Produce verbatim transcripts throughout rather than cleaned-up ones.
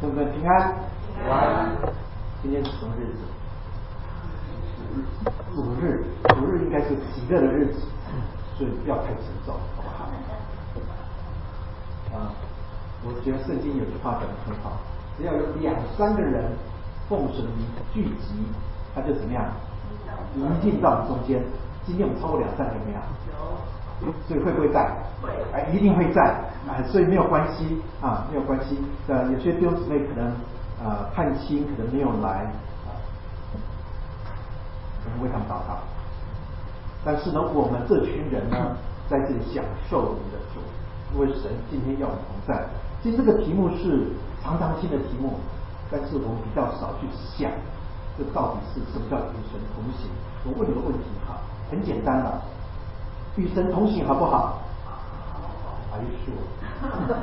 对不对？平安，平安。今天是什么日子？主日，主日应该是喜乐的日子，所以不要太沉重，好不好？啊，我觉得圣经有句话讲得很好，只要有两三个人奉神的名聚集，他就怎么样？一定到你中间。今天我们超过两三个没有？有。所以会不会在？会。哎，一定会在。哎，所以没有关系啊，没有关系。呃，有些弟兄姊妹可能呃探亲，可能没有来啊，我们为他们祷告。但是呢，我们这群人呢，在这里享受你的主，因为神今天要我们同在。其实这个题目是常常听的题目，但是我们比较少去想，这到底是什么叫与神同行？我问你个问题哈，很简单了，与神同行好不好？Are you sure？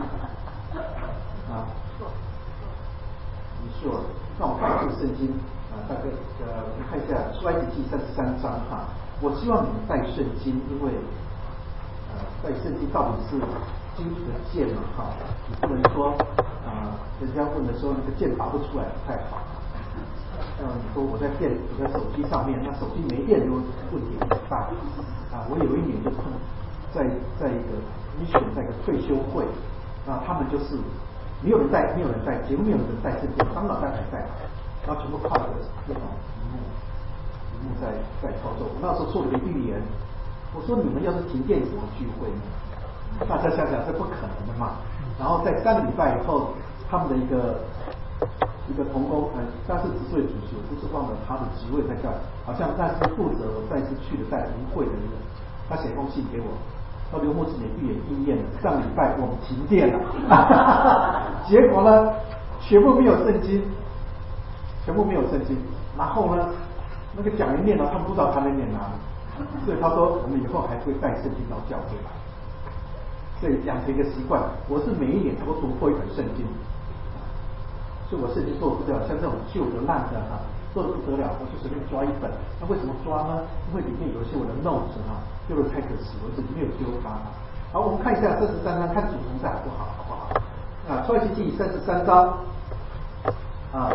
啊，你 sure？ 那我们看一次圣经啊，大概呃，我们看一下出埃及记三十三章哈。我希望你们带圣经，因为呃，带圣经到底是基础的剑嘛哈，你不能说啊、呃，人家问的时候那个剑拔不出来不太好。嗯，你说我在电，我在手机上面，那手机没电就问题很大啊。我有一年就碰在在一个 mission， 在一个退休会，啊，他们就是没有人带，没有人带，几乎没有人带圣经，当老大才带，然后全部靠着那种屏幕，屏幕在在操作。我那时候做了一个预言，我说你们要是停电怎么聚会呢？大家想想这不可能的嘛。然后在三个礼拜以后，他们的一个。一个同工，呃，三十几岁主席，我不是忘了他的职位在干，好像那是负责我再次去的在营会的人，他写封信给我，说刘牧师你预言应验了，上礼拜我们停电了，结果呢，全部没有圣经，全部没有圣经，然后呢，那个讲员念了，他们不知道他在念哪里，所以他说我们以后还会带圣经到教会来，所以养成一个习惯，我是每一年我读过一本圣经。所以我圣经做不了，像这种旧的烂的哈，做的不得了，我就随便抓一本。那为什么抓呢？因为里面有一些我的 notes 哈，丢了太可惜，我自己没有丢它。好，我们看一下三十三章，看主同在好不好？好不好？啊，出埃及记三十三章啊，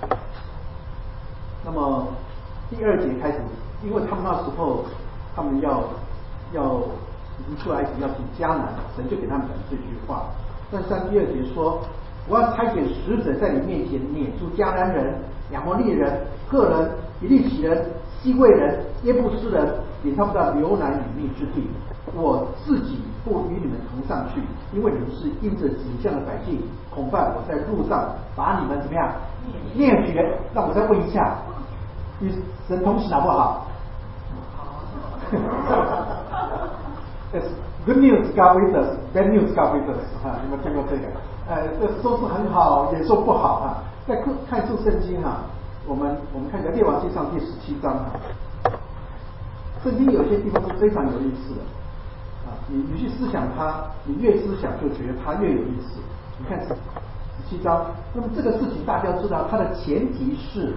那么第二节开始，因为他们那时候他们要要已经出来要进迦南，神就给他们讲这句话。但三第二节说。我要差遣使者在你面前撵出迦南人、亚摩利人、赫人、比利洗人、西魏人、耶布斯人，领他们到流奶与蜜之地。我自己不与你们同上去，因为你们是因着景象的百姓，恐怕我在路上把你们怎么样灭绝。那我再问一下，与神同行好不好？Yes, good news, God with us. Bad news, God with us. 哈，你们听过这个？呃，这说是很好，也说不好哈。在看看出圣经哈，我们我们看一下《列王纪上》第十七章哈。圣经有些地方是非常有意思的啊，你你去思想它，你越思想就觉得它越有意思。你看十七章，那么这个事情大家知道，它的前提是，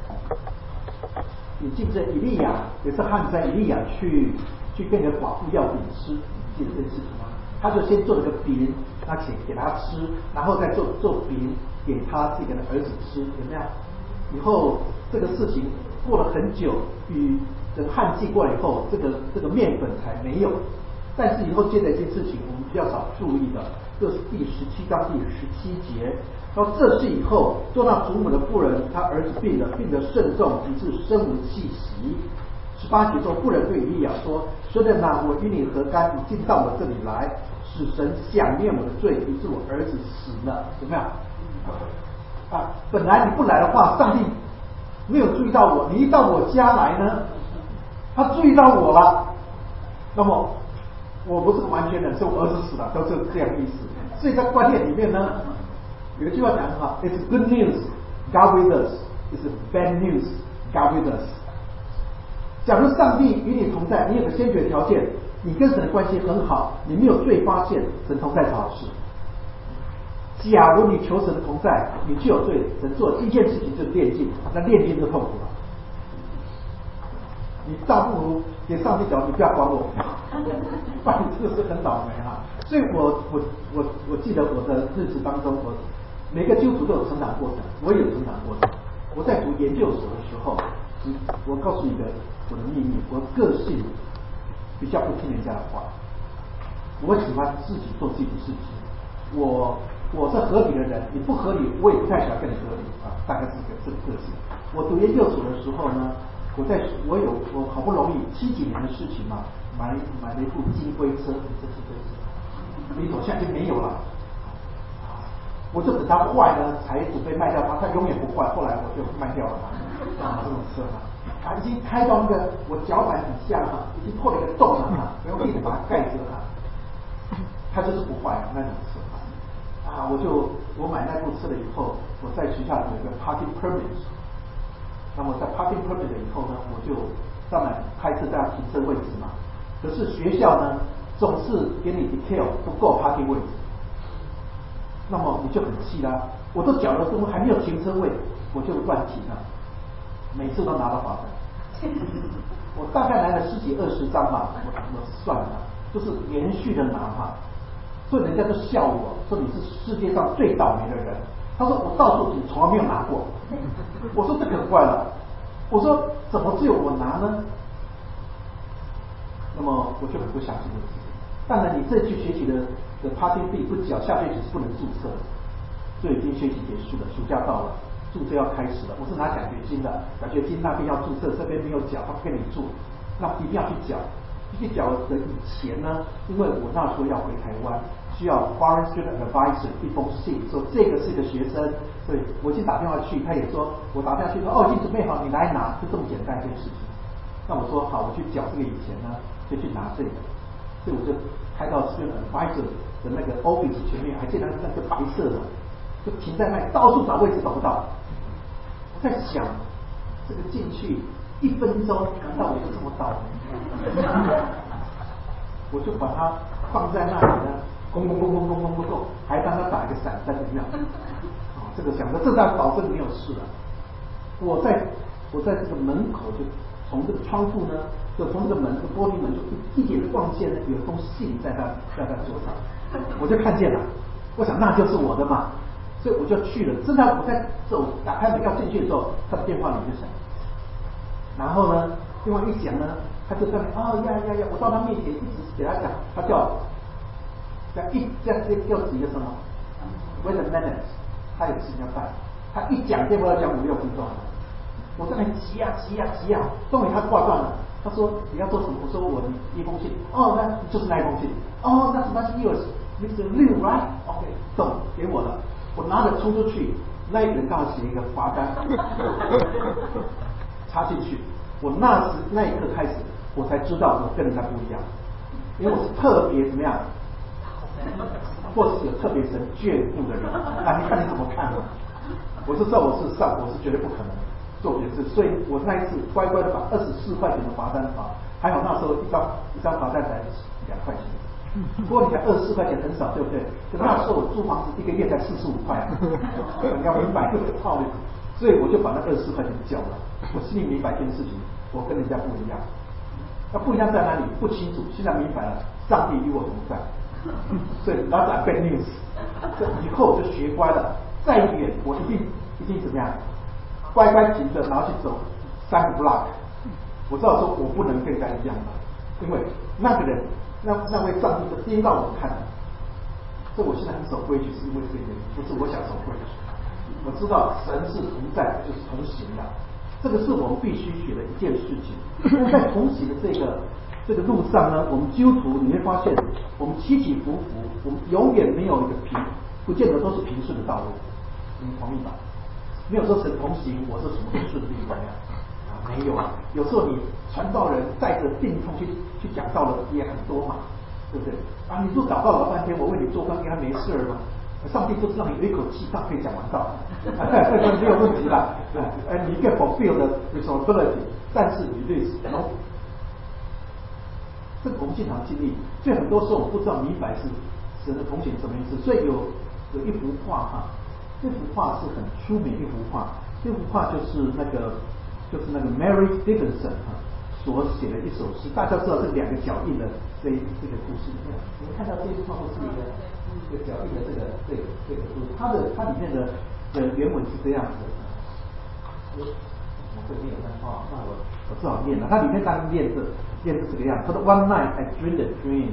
你记不记得以利亚也是汉灾，以利亚去去跟一个寡妇要饼吃，你记得这件事情吗？他就先做了个饼，那请给他吃，然后再做做饼给他自己的儿子吃，有没有？以后这个事情过了很久，与这个旱季过了以后，这个这个面粉才没有。但是以后接着一件事情，我们比较少注意的，就是第十七章第十七节。然后这是以后做那祖母的妇人，她儿子病了，病得甚重，以致身无气息。十八节说，妇人对以利亚说：“说的呐，我与你何干？你进到我这里来，使神想念我的罪，以致我儿子死了。”怎么样？啊，本来你不来的话，上帝没有注意到我，你一到我家来呢，他注意到我了，那么我不是完全忍受我儿子死了，都是这样的意思。所以在观念里面呢，有一句话讲得好 ，It's good news, God with us. It's bad news, God with us. 假如上帝与你同在，你有个先决条件，你跟神的关系很好，你没有罪发现，神同在是好事。假如你求神的同在，你就有罪，神做第一件事情就是炼净，那炼净就痛苦了。你倒不如给上帝讲，你不要管我，不然这个是很倒霉哈。所以我我我我记得我的日子当中，我每个基督徒都有成长过程，我也有成长过程。我在读研究所的时候，我告诉你一个我的秘密，我个性比较不听人家的话，我喜欢自己做自己的事情。我我是合理的人，你不合理，我也不太想跟你合理啊，大概是这个这个个性。我读研究所的时候呢，我在我有我好不容易七几年的事情嘛，买买了一部金龟车，这是这是，离手现在就没有了。我就等它坏呢，才准备卖掉它，它永远不坏。后来我就卖掉了它，啊，这种车啊，啊，已经开到那个我脚板底下哈，已经破了一个洞了哈，我用力的把它盖着哈，它就是不坏那种车啊。我就我买那部车了以后，我在学校有一个 parking permit， 那么在 parking permit 以后呢，我就当然开车在停车位置嘛，可是学校呢总是给你 detail 不够 parking 位置。那么你就很气啦！我都缴了东还没有停车位，我就乱停了，每次都拿到罚单。我大概来了十几二十张吧，我我算了，就是连续的拿哈，所以人家都笑我说你是世界上最倒霉的人。他说我到处停，从来没有拿过。我说这可怪了，我说怎么只有我拿呢？那么我就很不相信这个事情。当然，你这学期的的 parking fee 不缴，下学期是不能注册的。所以已经学期结束了，暑假到了，注册要开始了。我是拿奖学金的，奖学金那边要注册，这边没有缴，他不给你注，那一定要去缴。去缴的以前呢，因为我那时候要回台湾，需要 foreign student advisor 一封信，说这个是一个学生，所以我已经打电话去，他也说我打电话去说哦，已经准备好，你来拿，就这么简单一件事情。那我说好，我去缴这个以前呢，就去拿这个。所以我就开到 student advisor 的那个 office 前面，还见到那个白色的，就停在那里，到处找位置找不到。我在想，这个进去一分钟，难道我就这么倒霉？我就把它放在那里呢，轰轰轰轰轰轰轰轰，还帮他打一个闪灯怎么样？啊，这个想着这张保证没有事了。我在我在这个门口就从这个窗户呢。就从这个门，这个玻璃门就一一点望见呢，有一封信在他在他桌上，我就看见了，我想那就是我的嘛，所以我就去了。正当我在走打开门要进去的时候，他的电话铃就响，然后呢，电话一响呢，他就在那哦呀呀呀，我到他面前一直给他讲，他叫，叫一叫这叫几个什么 ，wait a minute， 他有事情要办，他一讲电话要讲五六分钟，我在那急呀急呀急呀，终于他挂断了。他说你要做什么？我说我一封信。哦，那就是那一封信。哦，那是那是 yours，Mister Liu right？OK， 懂，给我了。我拿着冲出去，那一个人刚好写一个罚单，插进去。我那时那一刻开始，我才知道我跟人家不一样，因为我是特别怎么样，或是有特别神眷顾的人。那你看你怎么看呢？我就知道我是上，我是绝对不可能做别的事，所以我那一次乖乖的把二十四块钱的罚单罚，还好那时候一张一张罚单才两块钱，不过你看二十四块钱很少，对不对？可那时候我租房子一个月才四十五块，你要明白这个道理，所以我就把那二十四块钱交了。我心里明白一件事情，我跟人家不一样，那不一样在哪里？不清楚，现在明白了，上帝与我同在，所以老长 bad news， 这以后我就学乖了，再远我一定一定怎么样？乖乖停着，然后去走三个 block。我知道说我不能跟人家一样嘛，因为那个人，那那位上帝是盯到我看的。所以我现在很守规矩，是因为这个原因，不是我想守规矩。我知道神是同在，就是同行的，这个是我们必须学的一件事情。但在同行的这个这个路上呢，我们基督徒你会发现，我们起起伏伏，我们永远没有一个平，不见得都是平顺的道路。你们同意吧？没有说神同行，我是什么都顺利怎么样啊？没有啊，有时候你传道人带着病痛去去讲道的也很多嘛，对不对？啊，你说祷告老半天，我为你做饭，应该没事吗？上帝不是让你有一口气，他可以讲完道，没有问题啦。哎，你 get fulfill the responsibility， 但是你对神，这个我们经常经历，所以很多时候我不知道明白是神的同行什么意思。所以有有一幅画哈。这幅画是很出名一幅画，这幅画就是那个就是那个 Mary Stevenson 哈所写的一首诗，大家知道这两个脚印的这这个故事。你们看到这幅画不是一个这个脚印的这个这个这个书，它的它里面的的原文是这样子的。我我会念，那哦，那我我只好念了。它里面当然念是念是这个样子。他说 One night I dreamed a dream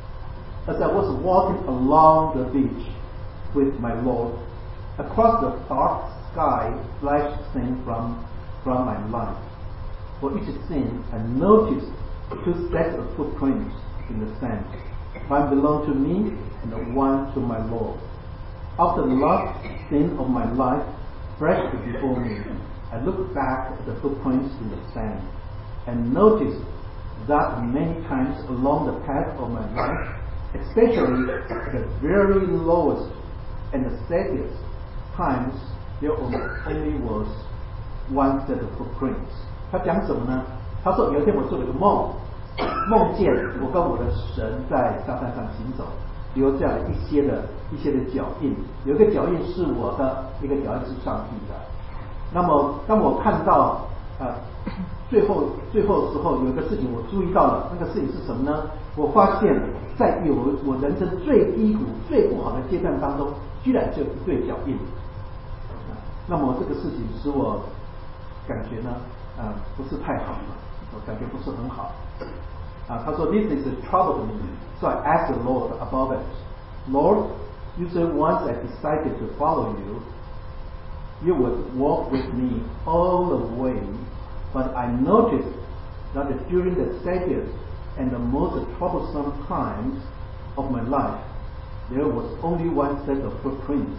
as I was walking along the beach with my Lord. Across the dark sky flashed things from from my life. For each thing I noticed two sets of footprints in the sand. One belonged to me and one to my Lord. After the last scene of my life flashed before me, I looked back at the footprints in the sand and noticed that many times along the path of my life, especially at the very lowest and the steadiest times, there only was one set of footprints. 他讲什么呢？他说有一天我做了个梦，梦见我跟我的神在沙滩上行走，留下了一些的一些的脚印，有一个脚印是我的，一个脚印是上帝的。那么当我看到呃最后最后的时候，有一个事情我注意到了，那个事情是什么呢？我发现在有我人生最低谷、最不好的阶段当中，居然就有一对脚印。那么这个事情使我感觉呢，呃，不是太好了，我感觉不是很好。啊，他说 This is troubled me, so I asked the Lord about it. Lord, you said once I decided to follow you, you would walk with me all the way, but I noticed that during the steadiest and the most troublesome times of my life, there was only one set of footprints.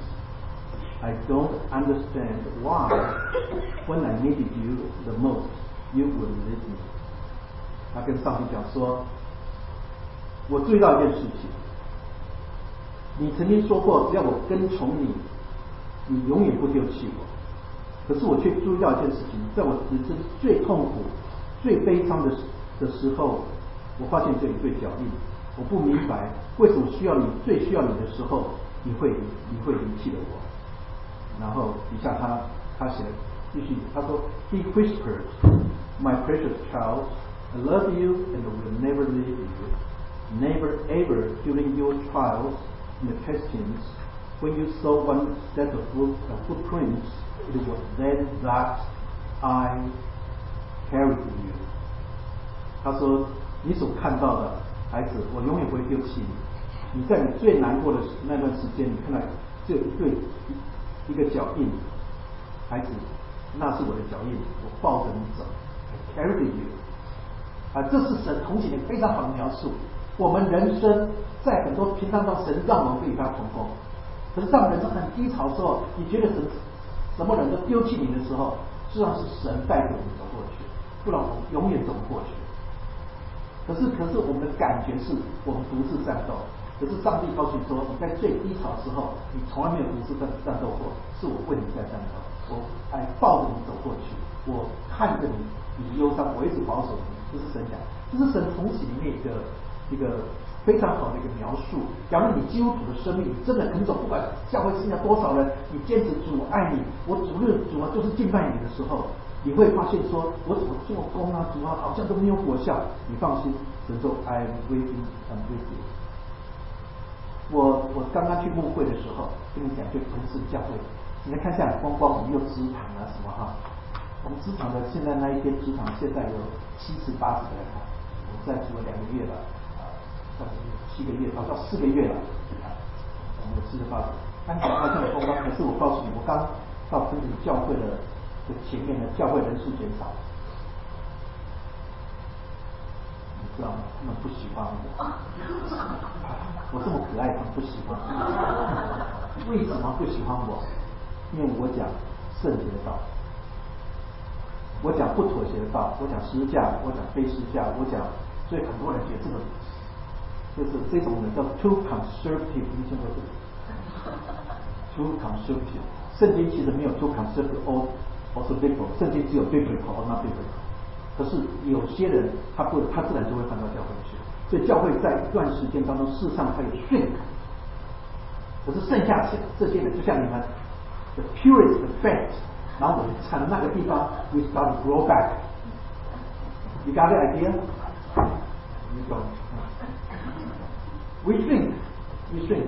I don't understand why, when I needed you the most, you would leave me. 他跟上帝讲说，我注意到一件事情，你曾经说过，只要我跟从你，你永远不丢弃我。可是我却注意到一件事情，在我人生最痛苦、最悲伤的的时候，我发现这一对脚印。我不明白为什么需要你，最需要你的时候，你会你会离弃了我。然后底下他他写了继续，他说 He whispered, My precious child, I love you and will never leave you. Never ever during your trials and testings, when you saw one set of foot, uh, footprints, it was then that I carried you. 他说你所看到的孩子，我永远不会丢弃你。你在你最难过的那段时间，你看到只有一对一个脚印，孩子，那是我的脚印，我抱着你走 ，I carried you。啊，这是神同情的非常好的描述。我们人生在很多平常中，神让我们与他同工，可是当人生很低潮的时候，你觉得神什么人都丢弃你的时候，实际上是神带着我们走过去，不然我们永远走不过去。可是，可是我们的感觉是我们独自战斗。可是上帝告诉你说，你在最低潮的时候，你从来没有独自战战斗过，是我为你在战斗，我哎抱着你走过去，我看着你，你忧伤，我一直保守你。这是神讲，这是神同情里面一个一个非常好的一个描述。假如你基督徒的生命，你真的肯走，不管教会剩下多少人，你坚持主爱你，我主日主啊就是敬拜你的时候，你会发现说，我怎么做工啊，主啊好像都没有果效。你放心，神说 I am waiting and with you。我我刚刚去牧会的时候，跟你讲，就同时教会，你来看一下光光我们有职场啊什么哈，我们职场的现在那一天职场现在有七十八十个人啊，我们在做了两个月了啊，算是七个月到到四个月了啊，我们有七十八十，看起来好像有光光，可是我告诉你，我刚到真正教会的的前面的教会人数减少。你知道吗？他们不喜欢我，我这么可爱，他们不喜欢我。为什么不喜欢我？因为我讲圣洁的道，我讲不妥协的道，我讲十字架，我讲非十字架，我讲，所以很多人觉得这个就是这种人叫 too conservative， 你听过这个 ？too conservative， 圣经其实没有 too conservative or also biblical， 圣经只有 biblical or not biblical。可是有些人他不，他自然就会搬到教会去，所以教会在一段时间当中，事实上他有训改。可是剩下些这些人，就像你们 the purest the fact， 然后我们从那个地方 we start to grow back。You got the idea? You don't. We shrink, we shrink.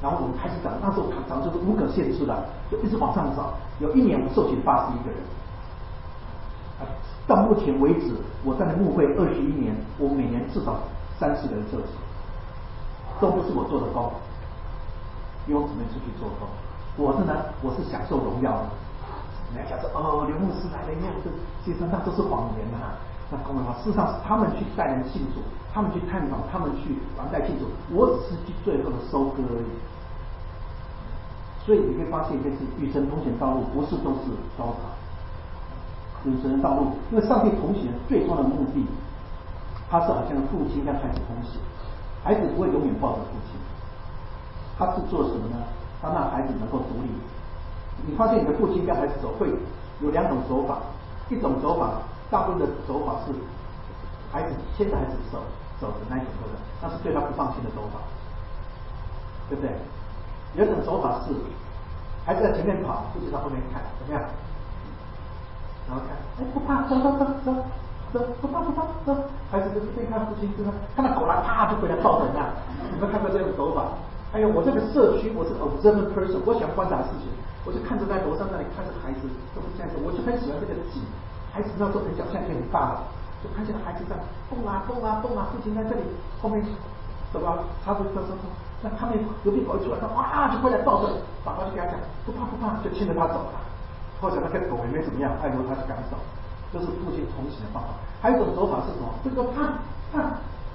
然后我们开始找，那时候找就是无可限制的，就一直往上找。有一年我们受洗八十一个人，啊，到目前为止，我在那牧会二十一年，我每年至少三十个人受洗，都不是我做的工，因为我姊妹出去做工，我是呢，我是享受荣耀的。人家讲说哦，刘牧师来了，因为这其实那都是谎言哈、啊。那公文话，事实上是他们去带人信主，他们去探访，他们去完带信主，我只是去最后的收割而已。所以你会发现一件事，与神同行道路不是都是高潮，与神的道路，因为上帝同行最终的目的，他是好像父亲跟孩子同行，孩子不会永远抱着父亲，他是做什么呢？他让孩子能够独立。你发现你的父亲跟孩子走会有两种走法，一种走法，大部分的走法是孩子牵着孩子手走的那一种走的，那是对他不放心的走法，对不对？有一种走法是孩子在前面跑，父亲在后面看，怎么样？然后看，哎，不怕，走走走走走，不怕不怕走。孩子就是边看父亲，边看，看到狗来，啪就回来抱人了。有没有看过这种走法？还有我这个社区，我是 observant person， 我喜欢观察事情，我就看着在楼上那里看着孩子，都是这样子，我就很喜欢这个景。孩子那时候很小，现在已经很大了，就看见孩子在蹦啊蹦啊蹦啊，父亲在这里后面。走吧，他就走走走，那他们隔壁狗一出来，他哇就过来抱着，爸爸就跟他讲不怕不怕，就牵着他走了。或者那个狗也没怎么样，爱罗他就赶走，这是父亲同行的方法。还有一种走法是什么？这个怕怕，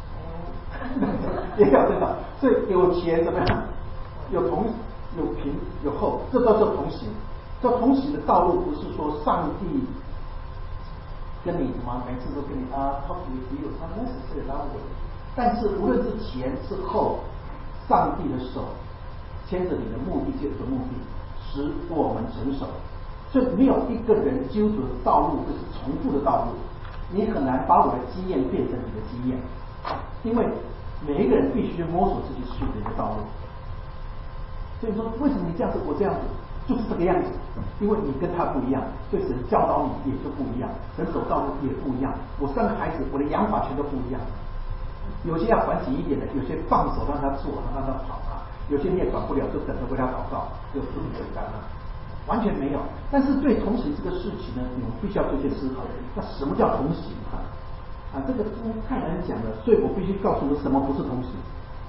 也有这种，所以有前怎么样？有同有平有后，这都是同行。这同行的道路不是说上帝跟你什么，每次都跟你啊 talk with you， 他 necessary 拉我。但是无论是前是后，上帝的手牵着你的目的，就有个目的，使我们成熟。所以没有一个人基督徒的道路就是重复的道路，你很难把我的经验变成你的经验，因为每一个人必须摸索自己属灵的道路。所以说，为什么你这样子，我这样子，就是这个样子，因为你跟他不一样，所以神教导你也就不一样，神走道路也不一样。我生个孩子，我的养法全都不一样。有些要管紧一点的，有些放手让他做，让他跑啊；有些你也管不了，就等着为他祷告，就这么简单啊，完全没有。但是对同行这个事情呢，你们必须要做一些思考。那什么叫同行啊？啊，这个太难讲了，所以我必须告诉你什么不是同行。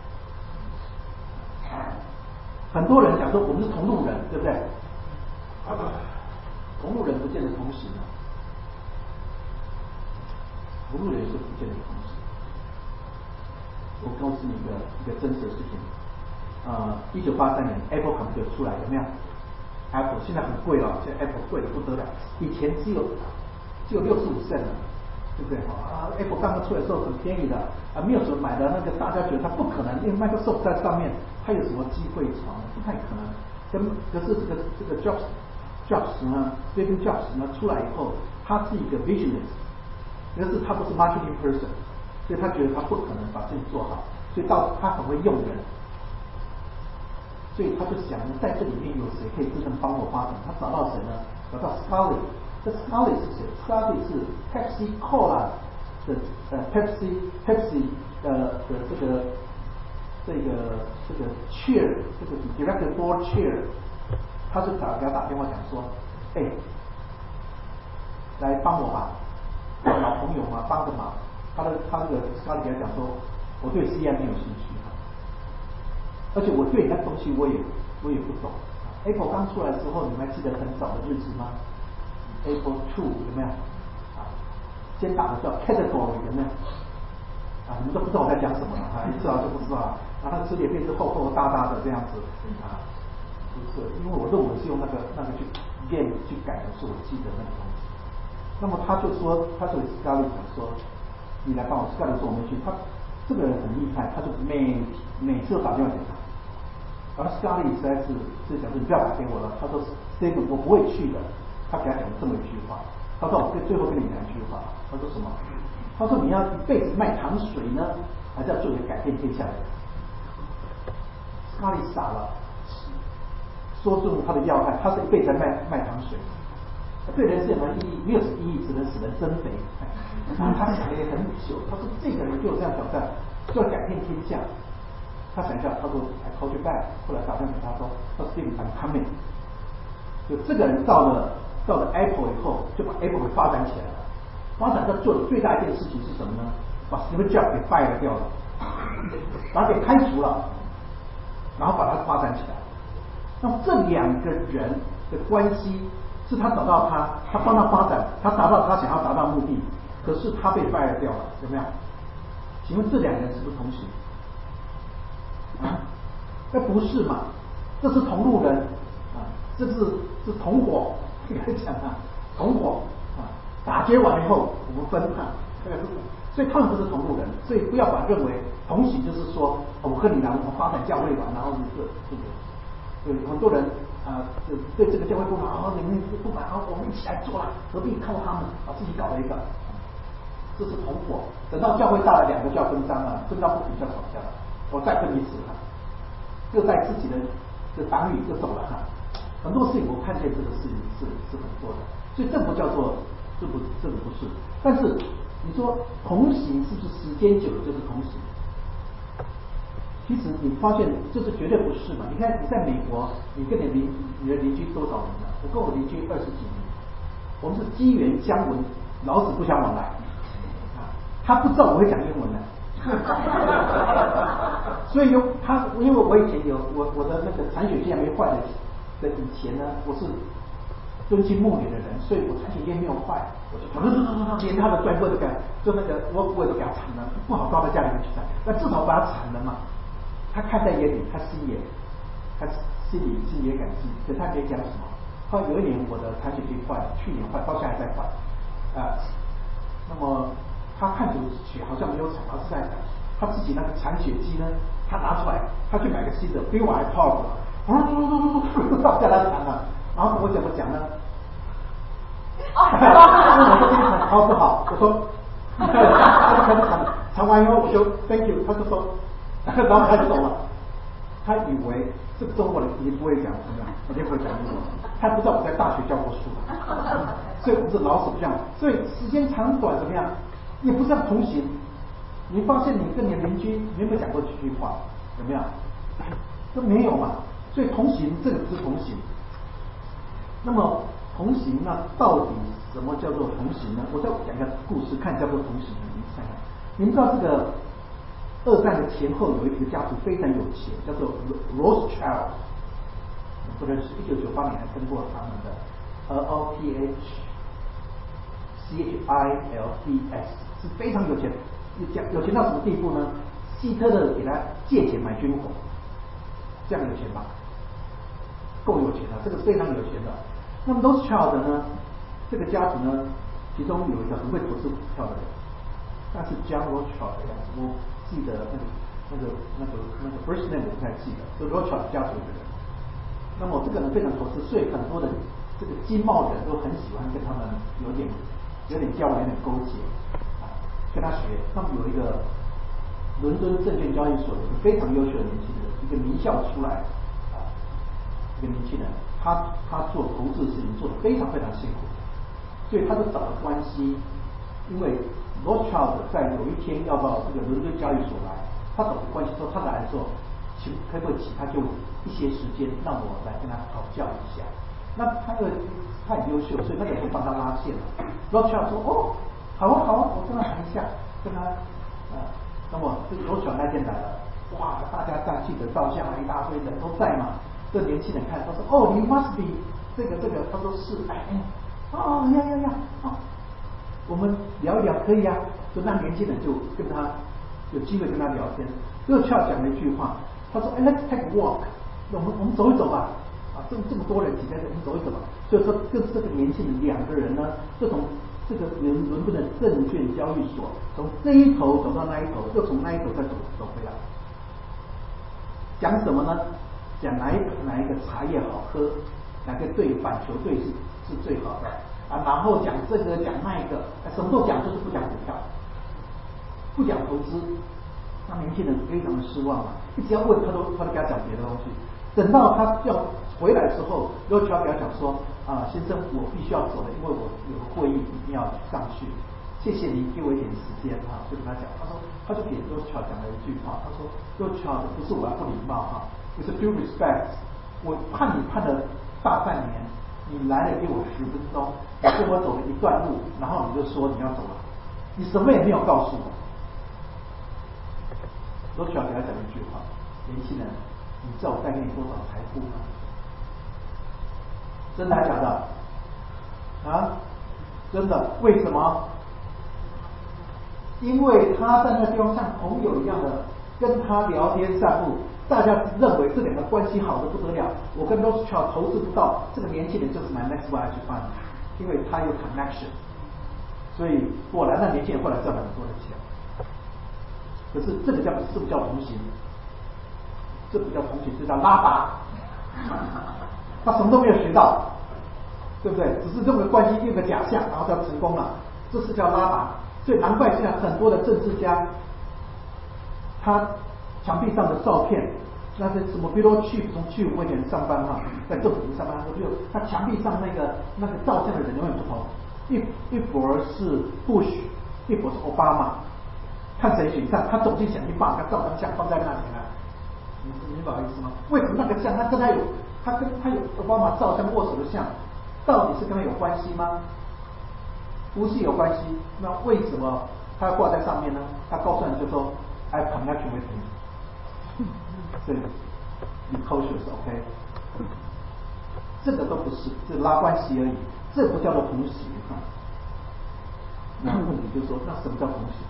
很多人讲说我们是同路人，对不对？同路人不见得同行啊，同路人是不见得同行。我告诉你一个一个真实的事情，呃，一九八三年 Apple Computer 出来有没有 ？Apple 现在很贵了，现在 Apple 贵的不得了，以前只有只有六十五 cent 了，对不对？啊 ，Apple 刚刚出来的时候很便宜的，啊，没有什么买的那个，大家觉得它不可能，因为 Microsoft 在上面，它有什么机会藏？不太可能。跟可是这个这个 Jobs Jobs 呢 ，Steve Jobs 呢出来以后，他是一个 visionary， 可是他不是 marketing person。所以他觉得他不可能把事情做好，所以到他很会用人，所以他就想在这里面有谁可以真正帮我发展？他找到谁呢？找到 Scully。这 Scully 是谁 ？Scully 是 Pepsi Cola 的呃 Pepsi Pepsi 呃的这个这个这个 chair 这个 Director Board Chair， 他就打给他打电话讲说，哎，来帮我吧，老朋友嘛，帮个忙。他的他这个他给他讲说，我对 C I 没有兴趣，而且我对那东西我也我也不懂。Apple 刚出来之后，你们还记得很早的日子吗 ？Apple Two 有没有？啊，先打的叫 Category 有没有？啊，你们都不知道我在讲什么了啊，一知道就不知道。然后磁铁片是厚厚大大的这样子啊，不是，因为我论文是用那个那个去 game 去改的，是我记得那个东西。那么他就说，他就跟 Scully 讲说。你来帮我 Scully 说我没去，他这个人很厉害，他就每每次都打电话给他，而 Scully 实在是是讲说你不要打给我了，他说 Stephen 我不会去的，他给他讲了这么一句话，他说我最后跟你讲一句话，他说什么？他说你要一辈子卖糖水呢，还是要做一个改变天下的人 ？Scully 傻了，说中他的要害，他是一辈子在卖卖糖水。对人是有什么意义？没有什么意义，只能使人增肥。然后他想了也很久，他说这个人就有这样挑战，就要改变天下。 他想一下，他说 I call you back， 后来打电话给他说，他 Steve I'm coming。就这个人到了到了 Apple 以后，就把 Apple 给发展起来了。发展他做的最大一件事情是什么呢？把 Steve Jobs 给 fire 掉了，把他给开除了，然后把他发展起来。那么这两个人的关系是他找到他，他帮他发展，他达到他想要达到的目的，可是他被 fire 掉了，有没有？请问这两个人是不是同行？啊，那不是嘛？这是同路人啊，这是是同伙，应该讲啊，同伙啊，打劫完以后我们分啊，这个是，所以他们不是同路人，所以不要把认为同行就是说，我跟你来，我们发展教会完，然后这这个。有很多人啊、呃，对这个教会不满，啊，你们不满，啊，我们一起来做啦，何必靠他们啊？自己搞了一个，这是同伙。等到教会大了，两个就要分赃了，分到不平就要吵架了。我再分一次哈，各在自己的的党羽就走了哈。很多事情我看见这个事情是是很多的，所以这不叫做这不这个不是。但是你说同行是不是时间久了就是同行？其实你发现这是绝对不是嘛？你看你在美国，你跟你邻你的邻居多少年了？我跟我邻居二十几年，我们是机缘相闻，老死不相往来啊。他不知道我会讲英文的，所以有他，因为我以前有我我的那个产血腺还没坏的的以前呢，我是敦亲睦邻的人，所以我产血腺没有坏，我就连他的专柜都给，就那个我我也都给他铲了，不好抓到家里面去铲，那至少把他铲了嘛。他看在眼里，他心也，他心里心也感激，可他没讲什么。后来有一年我的产血腺坏，去年坏，到现在还在坏，啊、呃，那么他看着血好像没有产，而是在产，他自己那个产血机呢，他拿出来，他去买个新的，比我还 powerful， 到叫他产了，然后我怎么讲呢？我说这个产好不好？我说，他就开始产，产完以后我就 thank you， 他就说。然后他走了，他以为这个中国人也不会讲什么，我就会讲英文，他不知道我在大学教过书，所以我们是老死不相往。所以时间长短怎么样，也不是要同行。你发现你跟你的邻居，你有没有讲过几句话？有没有？都没有嘛。所以同行这个不是同行。那么同行，那到底什么叫做同行呢？我再讲一个故事，看叫做同行的。你看看，你们知道这个？二战的前后有一个家族非常有钱，叫做 Rothschild， 不认识，一九九八年还登过他们的 R O T H C H I L D S， 是非常有钱，有钱到什么地步呢？希特勒给他借钱买军火，这样有钱吧？够有钱了，这个非常有钱的。那么 Rothschild 呢，这个家族呢，其中有一个很会投资股票的人，那是 John Rothschild 的样子。我记得那个那个那个那个 first name 我不太记得，是 Rothschild 家族的人。那么这个人非常投资，所以很多的这个经贸人都很喜欢跟他们有点有点交往，有点勾结啊，跟他学。他们有一个伦敦证券交易所有一个非常优秀的年轻人，一个名校出来啊，一个年轻人，他他做投资的事情做得非常非常辛苦，所以他就找了关系，因为。Rothschild 在有一天要到这个伦敦交易所来，他找关系说他来的时候，请可不可以请他就一些时间让我来跟他讨教一下。那他的他很优秀，所以那个人帮他拉线了。Rothschild 说哦，好啊好啊，我跟他谈一下，跟他呃，那么这个 Rothschild 那天来了，哇，大家站记者照相啊，一大堆人都在嘛。这年轻人看他说哦，你 must be 这个这个，他说是，哎哎，哦呀呀呀，哦。我们聊一聊可以啊，就那年轻人就跟他有机会跟他聊天。又恰讲了一句话，他说：“哎 ，Let's take a walk， 我们我们走一走吧。啊，这么这么多人挤在这，我们走一走吧。”所以说，跟这个年轻人两个人呢，就从这个伦伦敦的证券交易所，从这一头走到那一头，又从那一头再走走回来。讲什么呢？讲哪一哪一个茶叶好喝，哪个队板球队是是最好的。啊，然后讲这个讲那个，什么都讲，就是不讲股票，不讲投资。那年轻人非常的失望啊！一直要问他都他都给他讲别的东西。等到他要回来之后，Rothschild给他讲说：“啊，先生，我必须要走了，因为我有个会议一定要上去。” 谢谢你给我一点时间哈，就跟他讲，他说他就给 Rothschild 讲了一句话，他说 Rothschild 不是我要不礼貌哈，就是 due respect， 我判你判了大半年，你来了给我十分钟，你跟我走了一段路，然后你就说你要走了，你什么也没有告诉我。Rothschild 给他讲一句话，年轻人，你知道我带给你多少财富吗？真的还假的？啊，真的，为什么？因为他在那地方像朋友一样的跟他聊天散步，大家认为这两个关系好的不得了。我跟 Rothschild 投资不到，这个年轻人就是 my next voyage fund， 因为他有 connection， 所以果然那年轻人后来赚了很多的钱。可是这个叫是不叫同行？这不叫同行，这叫拉拔。他什么都没有学到，对不对？只是这个关系用个假象，然后就成功了，这是叫拉拔。所以难怪现在很多的政治家，他墙壁上的照片，那是什么？比如说去从去我以前上班哈，在政府上班，我就他墙壁上那个那个照相的人永远不同，一一会儿是 Bush， 一会儿是奥巴马，看谁选上，他总是想去把他照张相放在那里来，你明白我意思吗？为什么那个像他跟他有他跟他有奥巴马照相握手的像，到底是跟他有关系吗？不是有关系，那为什么他要挂在上面呢？他告诉你就说 I connect with you， 所以你 kosher 是 OK， 这个都不是，是拉关系而已，这不叫做同行哈。那问题就是说，那什么叫同行？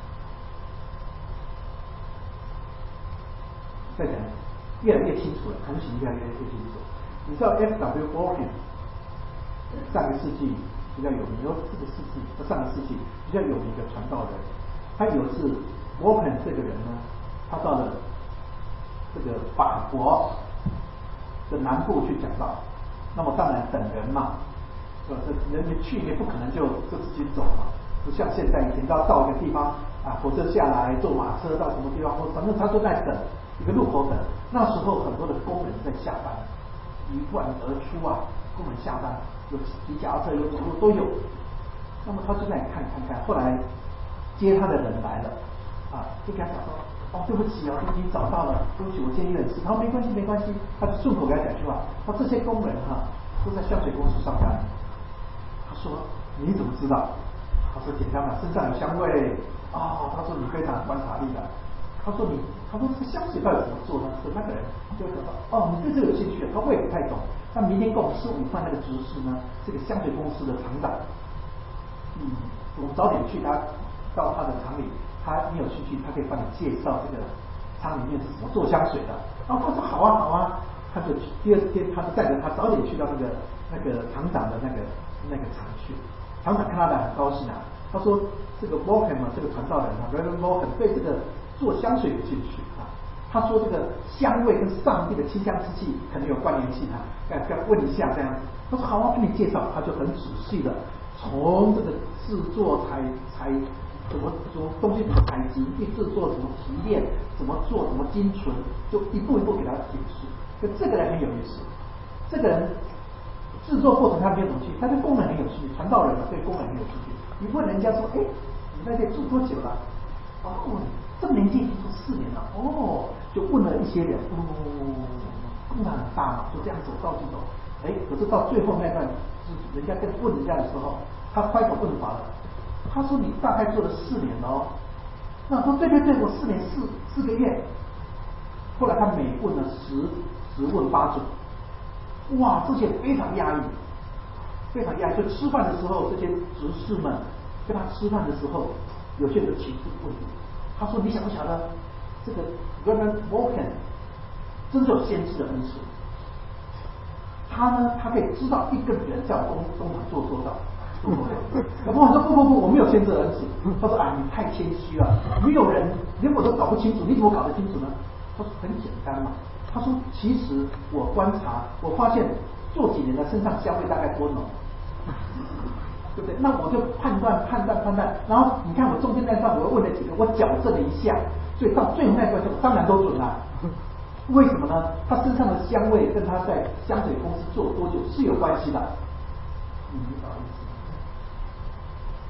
再讲越来越清楚了，同行越来越清楚。你知道 F W Morgan 上个世纪比较有名，有这个世纪上个世纪比较有名的传道人，他有一次 Morgan 这个人呢，他到了这个法国的南部去讲道，那么当然等人嘛，呃，这人家去也不可能就就自己走嘛，不像现在以前要到一个地方啊，火车下来坐马车到什么地方，或反正他都在等一个路口等。那时候很多的工人在下班，鱼贯而出啊，工人下班有骑脚踏车有走路都有，那么他就在看看看，后来接他的人来了啊，就跟他讲说，哦，对不起啊，我已经找到了，对不起，我今天有事。他说没关系没关系，他就顺口给他讲句话，他说这些工人哈、啊、都在香水公司上班。他说你怎么知道？他说简单嘛，身上有香味哦。他说你非常有观察力的。他说你，他说这个香水到底怎么做呢？所以那个人就会想到，哦，你对这个有兴趣，他我也不太懂。那明天跟我们吃午饭那个执事呢，这个香水公司的厂长，嗯，我们早点去他到他的厂里，他你有兴趣，他可以帮你介绍这个厂里面是怎么做香水的。然后他说好啊好啊，他就第二天他就带着他早点去到那个那个厂长的那个那个厂去，厂长看到他很高兴啊，他说这个 Morgan 嘛，这个传道人啊 Reverend Morgan 对这个做香水有兴趣啊，他说这个香味跟上帝的清香之气可能有关联性啊，该该问一下这样。他说好啊，跟你介绍，他就很仔细的从这个制作采采怎么怎么东西怎么采集，一制作怎么提炼，怎么做怎么精纯，就一步一步给他解释。可这个人很有意思，这个人制作过程他没有兴趣，他对工人很有兴趣，传道人对工人很有兴趣。你问人家说，哎，你在这做多久了？哦，这么年轻已经做四年了。哦，就问了一些人，哦，工厂很大嘛，就这样走到处走。哎，可是到最后那段，就是人家跟问人家的时候，他开口问法了。他说你大概做了四年了哦。那说对对对，我四年四四个月。后来他每问了十十问八准。哇，这些非常压抑，非常压抑。就吃饭的时候，这些执事们跟他吃饭的时候，有些人提出问题。他说：“你晓不晓得这个 Reverend Morgan 真正有先知的恩赐？他呢，他可以知道一个人在我工工厂做多少。”我跟我说：“不不不，我没有先知的恩赐。”他说：“啊，你太谦虚了，没有人连我都搞不清楚，你怎么搞得清楚呢？”他说：“很简单嘛。”他说：“其实我观察，我发现做几年的身上香味大概多浓，对不对？那我就判断判断判断，然后你看我中间那段我问了几个，我矫正了一下，所以到最后那段就当然都准了。为什么呢？他身上的香味跟他在香水公司做多久是有关系的。嗯，不好意思，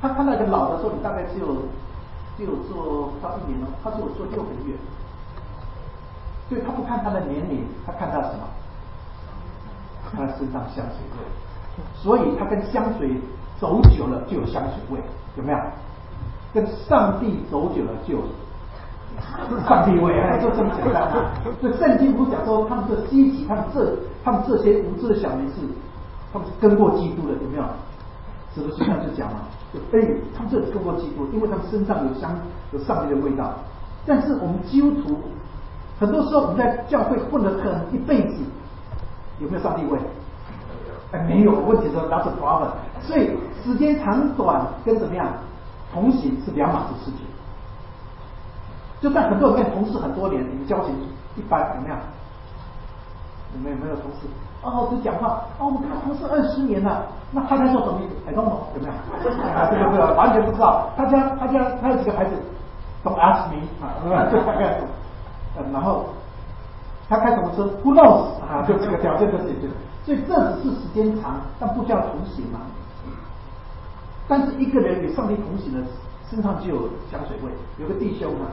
他看到一个老的时候，你大概只有只有做不到一年哦，他只有做六个月，所以他不看他的年龄，他看他什么？他身上香水味，所以他跟香水走久了就有香水味，有没有？跟上帝走久了就有上帝味，哎，就这么简单啊！所以圣经不是讲说他们这稀奇，他们这他们这些无知的小民是，他们是跟过基督的，有没有？使徒行传就讲嘛，就哎，他们这里跟过基督，因为他们身上有香有上帝的味道。但是我们基督徒，很多时候我们在教会混了很一辈子，有没有上帝味？哎，没有。问题是 that's a problem。所以时间长短跟怎么样同行是两码子事情。就算很多人跟同事很多年，你们交情一般，怎么样？有没有没有同事？哦，只讲话。哦，我们跟他同事二十年了，那他在做什么？I don't know，有没有？啊，这个这个完全不知道。他家他家他有几个孩子 ？Don't ask me 啊，就大概。嗯，然后他开什么车 ？Who knows 啊？就这个条件就解决了。所以这只是时间长，但不叫同行嘛。但是一个人与上帝同行的，身上就有香水味。有个弟兄啊，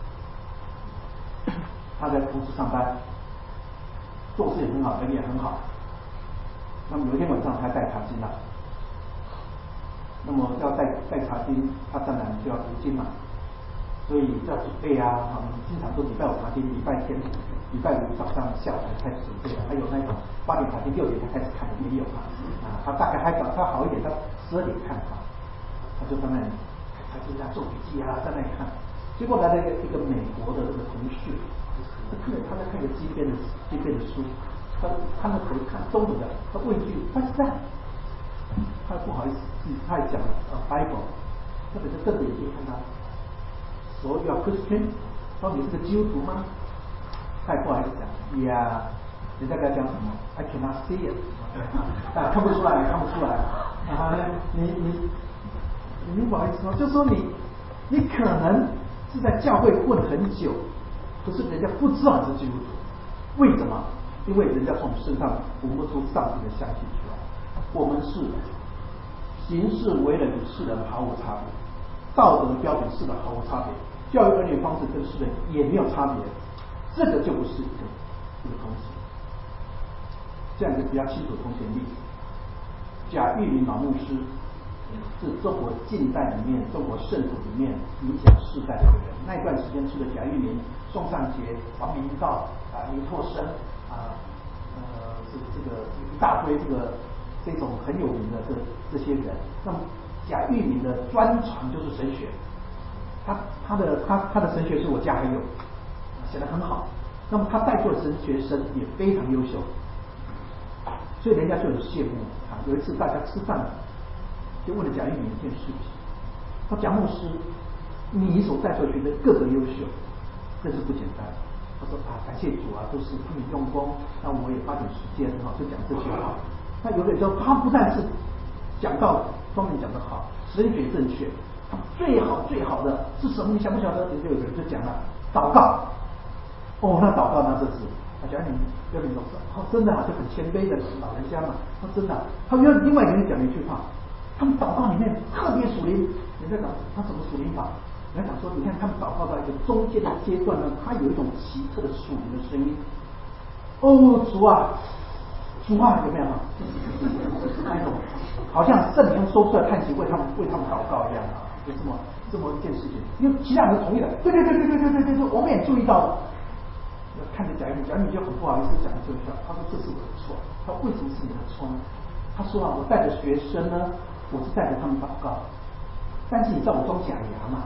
他在公司上班，做事也很好，人也很好。那么有一天晚上他带茶巾了，那么要带带茶巾，他当然就要读经嘛。所以要准备啊，我们经常都礼拜五茶经，礼拜天、礼拜五早上、下午才开始准备。还有那种八点茶经，六点才开始看的也有啊。啊，他大概还早，他好一点，他十二点看啊，他就在那里茶经啊做笔记啊，在那里看。结果来了一个一个美国的这个同事，他看他在看一个经编的经编的书，他看了头看中文的，他问一句 What's that？ 他不好意思，他也讲了啊 Bible， 他本身瞪着眼睛看他。说要 Christian， 说你是个基督徒吗？他也不好意思讲，呀，人家跟他讲什么 ？I cannot see it， 啊，看不出来，看不出来啊！你你你不好意思吗？就说你你可能是在教会混很久，可是人家不知道你是基督徒，为什么？因为人家从身上闻不出上帝的香气出来。我们是行事为人与世人毫无差别，道德标准是的毫无差别。教育儿女方式跟世人也没有差别，这个就不是一个一个同行。这样一个比较清楚的同行例子，贾玉林老牧师是中国近代里面中国圣徒里面影响世代的一个人。那一段时间出了贾玉林、宋尚节、王明道啊、倪柝声啊，呃，这这个一大堆这个这种很有名的这这些人。那么贾玉林的专长就是神学。他他的他他的神学是我家还有，写得很好。那么他带做神学生也非常优秀，所以人家就很羡慕啊。有一次大家吃饭，就问了贾玉林一件事情，说贾牧师，你所带出的学生个个优秀，真是不简单。他说啊，感谢主啊，都是他们用功，那我也花点时间哈，就讲这些话。那有的人说他不但是讲道方面讲得好，神学正确。最好最好的是什么？你晓不晓得？就有人就讲了祷告。哦，那祷告那这是，啊，讲你跟你说，哦，真的啊，就很谦卑的老人家嘛。他真的、啊，他又另外一个人讲了一句话，他们祷告里面特别属灵。人家讲他怎么属灵法？人家讲说，你看他们祷告到一个中间的阶段呢，他有一种奇特的属灵的声音。哦，主啊！主啊，有没有？那种好像圣灵说出来叹息，为他们为他们祷告一样啊，就这么这么一件事情。因为其他人同意了，对对对对对对对对对，我们也注意到了。看着贾玉林，贾玉林就很不好意思讲这句话，他说这是我的错。他为什么是你的错呢？他说啊，我带着学生呢，我是带着他们祷告，但是你知道我装假牙嘛？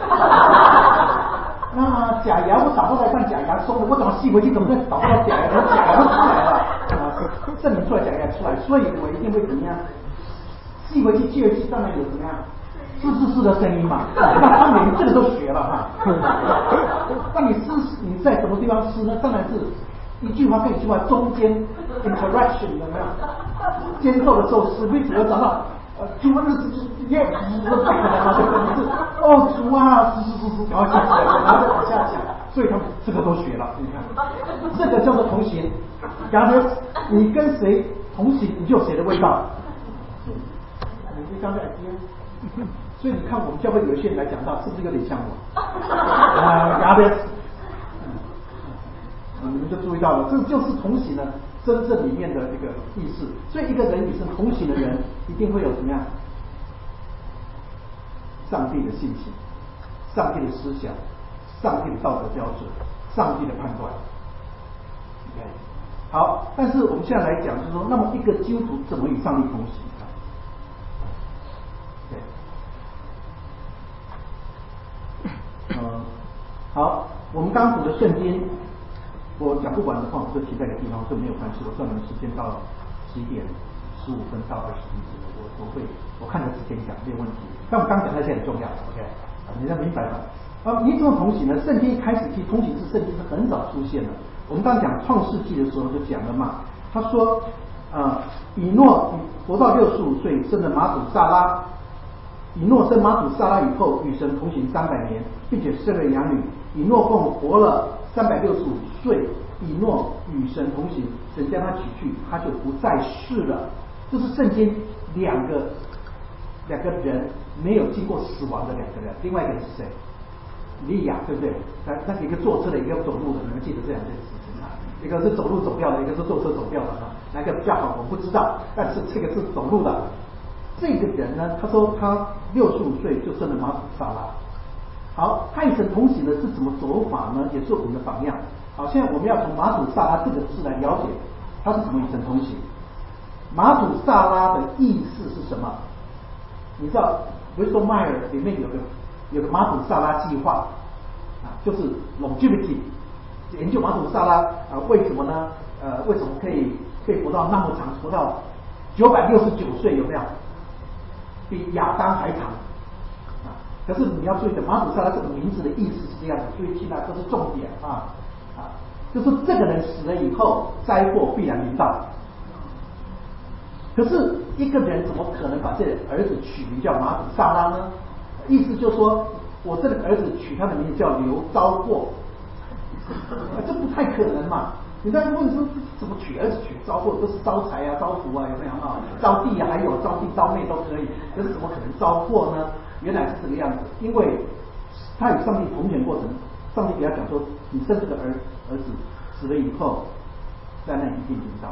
那假牙我祷告到一半，假牙松了，我怎么吸回去？怎么会祷告到假牙？假牙都出来了啊！证明出来假牙出来，所以我一定会怎么样？吸回去、吸回去，当然有怎么样？嘶嘶嘶的声音嘛。那他连这个都学了哈。那你嘶，你在什么地方嘶呢？当然是一句话跟一句话中间 interaction 有没有？间奏的时候，使必主要找到。呃，主啊，耶，不可能嘛，对不对？是哦，主啊，是是是是，然后下来，然后再往下讲，所以他们这个都学了。你看，这个叫做同行。然而，你跟谁同行，你就有谁的味道。你刚才接， 所以你看我们教会有些人来讲到，是不是有点像我？啊，亚别，你们就注意到了，这就是同行呢真正里面的一个意思。所以一个人与神同行的人，一定会有怎么样？上帝的性情，上帝的思想，上帝的道德标准，上帝的判断。OK， 好，但是我们现在来讲，就是说，那么一个基督徒怎么与上帝同行？对，嗯，好，我们刚读的圣经，我讲不完的话，我就停在一个地方，就没有关系。我算你们时间到十一点十五分到二十一分，我我会我看着时间讲，没有问题。但我刚讲那些很重要 ，OK， 你要明白吧？啊，你这种同行呢，圣经一开始其实同行是圣经是很早出现的。我们刚讲创世纪的时候就讲了嘛，他说，呃，以诺活到六十五岁，生了马祖萨拉。以诺生马祖萨拉以后，与神同行三百年，并且生了养女。以诺共活了三百六十五岁。以诺与神同行，神将他取去，他就不在世了。这是圣经两个两个人没有经过死亡的两个人。另外一个人是谁？利亚，对不对？那那是一个坐车的，一个走路的，你们记得这两件事情啊？一个是走路走掉的，一个是坐车走掉的啊。哪个比较好？我不知道，但是这个是走路的。这个人呢，他说他六十五岁就生了马祖萨拉。好，他与神同行的是怎么走法呢？也是我们的榜样。好，现在我们要从马祖萨拉这个字来了解他是怎么与神同行。马祖萨拉的意思是什么？你知道维斯迈尔里面有个有个马祖萨拉计划啊，就是 longevity 研究马祖萨拉啊，为什么呢？呃，为什么可以可以活到那么长，活到九百六十九岁，有没有？比亚当还长啊！可是你要注意的，马祖萨拉这个名字的意思是这样的，所以其他都是重点啊啊，就是这个人死了以后，灾祸必然临到。可是一个人怎么可能把这儿子取名叫马祖萨拉呢？意思就是说我这个儿子取他的名字叫刘招祸，这不太可能嘛。你在问说怎么取儿子取招祸，都是招财啊、招福啊，有没有啊？招弟啊，还有招弟、招妹都可以，可是怎么可能招祸呢？原来是这个样子，因为他与上帝同行过程，上帝给他讲说，你生这个儿儿子死了以后，灾难一定临到，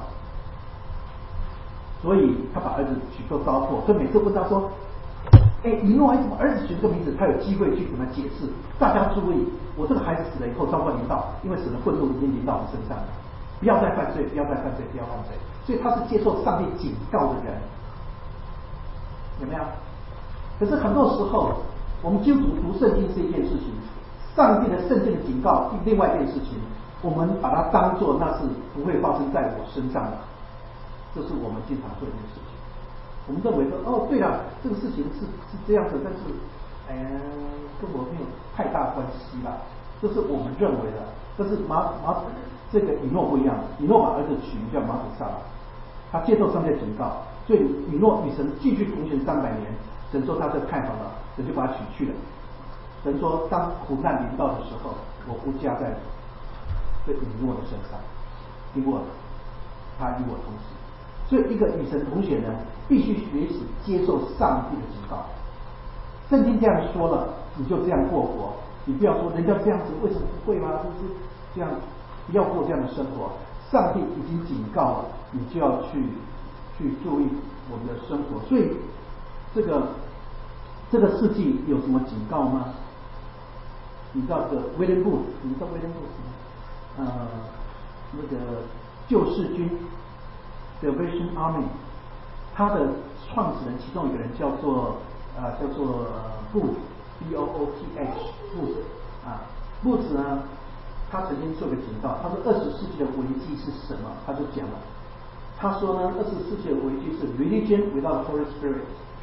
所以他把儿子取作招祸。所以每次问他说，哎，以诺为什么儿子取这个名字？他有机会去跟他解释。大家注意，我这个孩子死了以后，招祸临到，因为神的愤怒已经临到我们身上了。不要再犯罪，不要再犯罪，不要犯罪。所以他是接受上帝警告的人，有没有？可是很多时候，我们基督徒读圣经是一件事情，上帝的圣经的警告是另外一件事情，我们把它当作那是不会发生在我身上的，这是我们经常做的一件事情。我们认为说，哦，对了，这个事情是是这样子，但是，呃，跟我没有太大关系啦。这是我们认为的。但是马马这个以诺不一样，以诺把儿子取名叫马祖萨拉，他接受上帝的警告，所以以诺与神继续同行三百年。神说他这太好了，神就把他取去了。神说，当苦难临到的时候，我不加在这以诺的身上，因为他与我同行。所以一个与神同行人必须学习接受上帝的警告。圣经这样说了，你就这样过活，你不要说人家这样子为什么不会吗？就是这样，不要过这样的生活。上帝已经警告了，你就要去去注意我们的生活。所以这个这个世纪有什么警告吗？你知道这个威廉布斯，你知道威廉布斯吗？呃，那个救世军 Salvation Army， 他的创始人其中一个人叫做呃叫做布斯 B O O T H 布斯啊，布斯呢，他曾经做个警告，他说二十世纪的危机是什么？他就讲了，他说呢，二十世纪的危机是 religion without Holy Spirit，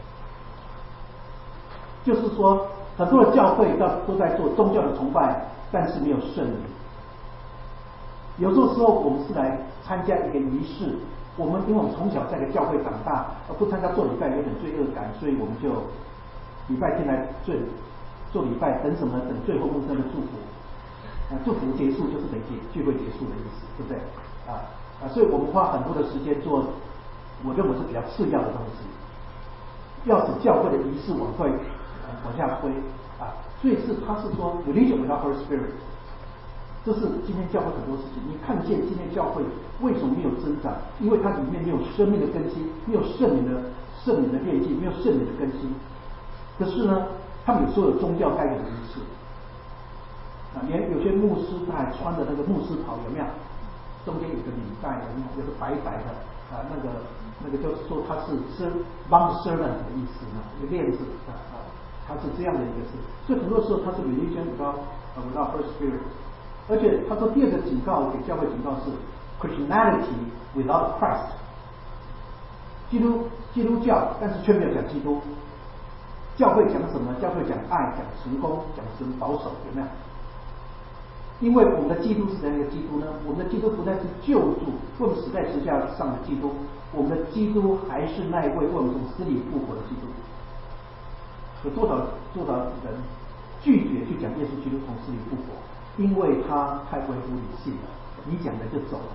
就是说很多的教会都在做宗教的崇拜，但是没有圣灵。有时候时候我们是来参加一个仪式，我们因为我们从小在一个教会长大，而不参加做礼拜有点罪恶感，所以我们就礼拜天来做做礼拜，等什么？等最后牧师的祝福。啊，祝福结束就是等结聚会结束的意思，对不对？啊啊，所以我们花很多的时间做，我认为是比较次要的东西。要使教会的仪式往快往下推啊。所以是他是说 religion without Holy Spirit， 这是今天教会很多事情。你看见今天教会为什么没有增长？因为它里面没有生命的根基，没有圣灵的圣灵的炼净，没有圣灵的根基。可是呢，他们有所有宗教该有的仪式啊，连有些牧师他还穿的那个牧师袍，有没有？中间有个领带，有没有？有个白白的啊，那个那个就是说他是是 bond servant 的意思呢，一个链子啊啊，他是这样的一个事。所以很多时候他是 religion without without Holy Spirit。而且他说第二个警告给教会警告是 Christianity without Christ， 基督基督教，但是却没有讲基督。教会讲什么？教会讲爱，讲成功，讲神保守，有没有？因为我们的基督是怎样的基督呢？我们的基督不再是救主，为我们死在十字架上的基督，我们的基督还是那一位为我们从死里复活的基督。有多少多少人拒绝去讲耶稣基督从死里复活？因为他太微乎理性了，你讲的就走了。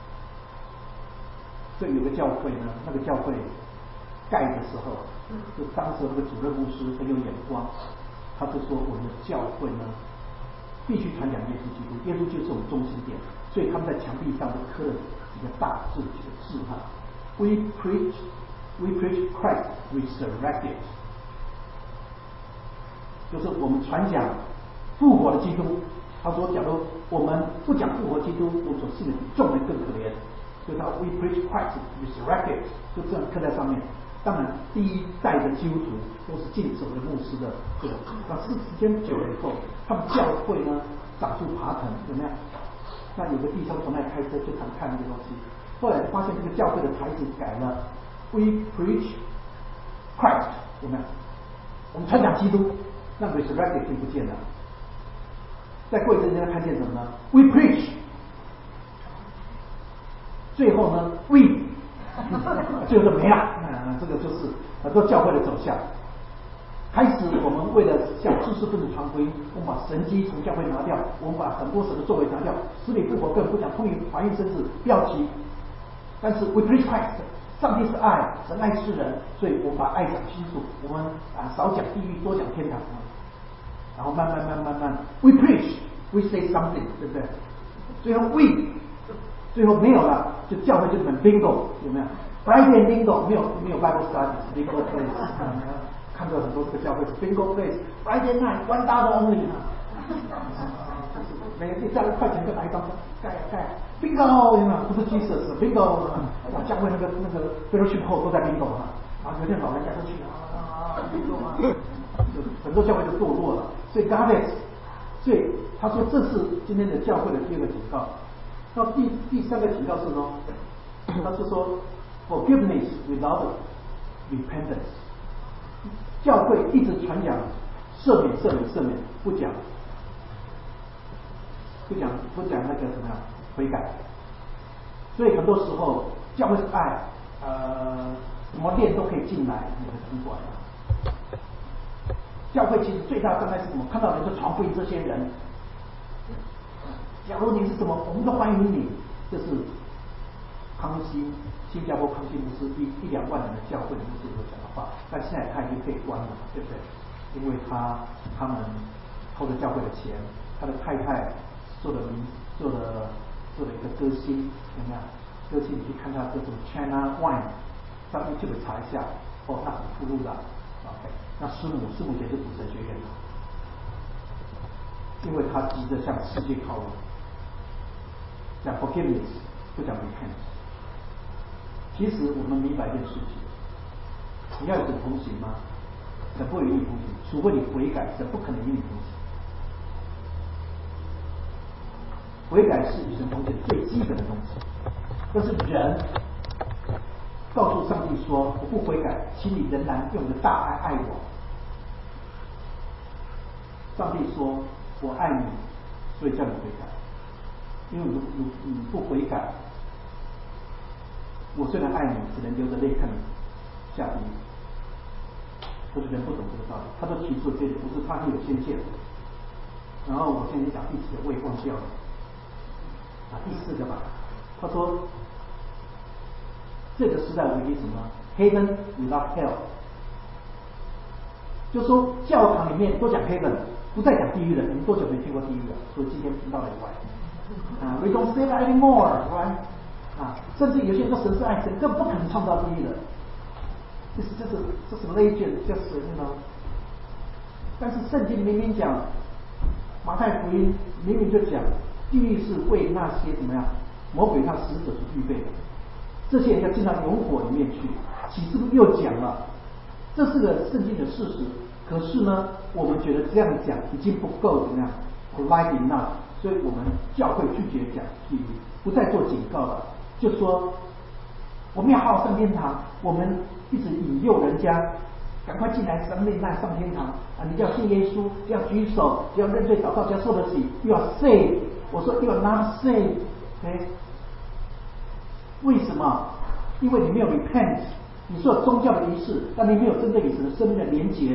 所以有个教会呢，那个教会盖的时候，就当时那个主任牧师很有眼光，他就说我们的教会呢必须传讲耶稣基督，耶稣就是我们中心点。所以他们在墙壁上都刻了几个大字，几个字哈 ，We preach, we preach Christ resurrected， 就是我们传讲复活的基督。他说，假如我们不讲复活基督，我们所信的比众人更可怜。所以他 We preach Christ resurrected， 就这样刻在上面。当然，第一代的基督徒都是敬守的牧师的这个，那是时间久了以后，他们教会呢长出爬藤，有没有？那有个弟兄从那开车就常看那个东西，后来发现这个教会的牌子改了 We preach Christ， 有没有？我们传讲基督，那 resurrected 就不见了。再过一阵间看见什么呢 ？We preach， 最后呢 ，we， 最后就没了。啊，这个就是很多教会的走向。开始我们为了向知识分子传福音，我们把神迹从教会拿掉，我们把很多神的作为拿掉，死里复活更不讲通灵、怀孕生子，不要提。但是 we preach Christ， 上帝是爱，神爱世人，所以我们把爱讲清楚，我们啊少讲地狱，多讲天堂。然后慢慢慢慢慢 ，we preach， we say something， 对不对？最后 we， 最后没有了，就教会就很 bingo， 有没有 ？Friday bingo 没有没有 Bible study，bingo place， 看到很多这个教会是 bingo place，Friday night one dollar only， 每个加一块钱就拿一张盖盖 bingo， 有没有？不是 Jesus bingo， 哇，教会那个那个 fellowship hall 都在 bingo 啊，啊，有些老人家都去啊 bingo 啊。很多教会就堕落了，所以 God is， 所以他说这是今天的教会的第二个警告。那第第三个警告是呢，他是说 forgiveness without repentance， 教会一直传讲赦免赦免赦免，不讲不讲不讲那个什么样悔改。所以很多时候教会是爱，呃，什么店都可以进来，你的主管。教会其实最大的障碍是什么？看到人就传福音，这些人，假如你是什么，我们都欢迎你。这是康熙新加坡康熙牧师一一两万人的教会的牧师所讲的话，但现在他已经被关了，对不对？因为他他们偷了教会的钱，他的太太做了名做了做了一个歌星，有没有？歌星你去看他这种 China Wine， 上 YouTube 查一下，哦，那很铺路的 ，OK。那师母，师母也是主神学院的，因为他急着向世界靠拢，讲 forgiveness 不讲 repentance。其实我们明白一件事情，你要与神同行吗？神不会与你同行，除非你悔改，神不可能与你同行。悔改是与神同行最基本的东西，但是人告诉上帝说我不悔改，请你仍然用你的大爱爱我。上帝说：“我爱你，所以叫你悔改。因为你你你不悔改，我虽然爱你，只能流着泪看你下地狱。”可是人不懂这个道理，他都提出这个，不是他很有先见。然后我现在讲第几个，我也忘掉了。啊，第四个吧。他说，这个时代唯一什么 ？Heaven without hell。 就说教堂里面都讲 heaven， 不再讲地狱了。你们多久没听过地狱了？除了今天听到了以外，啊 ，we don't say that anymore，right？ 啊，甚至有些人说神是爱，神更不可能创造地狱的。这是这是这是 legend， 就是那种。但是圣经明明讲，马太福音明明就讲，地狱是为那些怎么样魔鬼他使者所预备的，这些人要进到永火里面去。启示录又讲了，这是个圣经的事实。可是呢，我们觉得这样讲已经不够怎么样 polite enough， 所以我们教会拒绝讲地狱，不再做警告了，就说我们要好好上天堂，我们一直引诱人家赶快进来上内难上天堂啊！你要信耶稣，要举手，要认罪祷告，要受得起，又要 save。我说 you are not saved， okay？ 为什么？因为你没有 repent， 你做宗教的仪式，但你没有真正与神的生命的连结。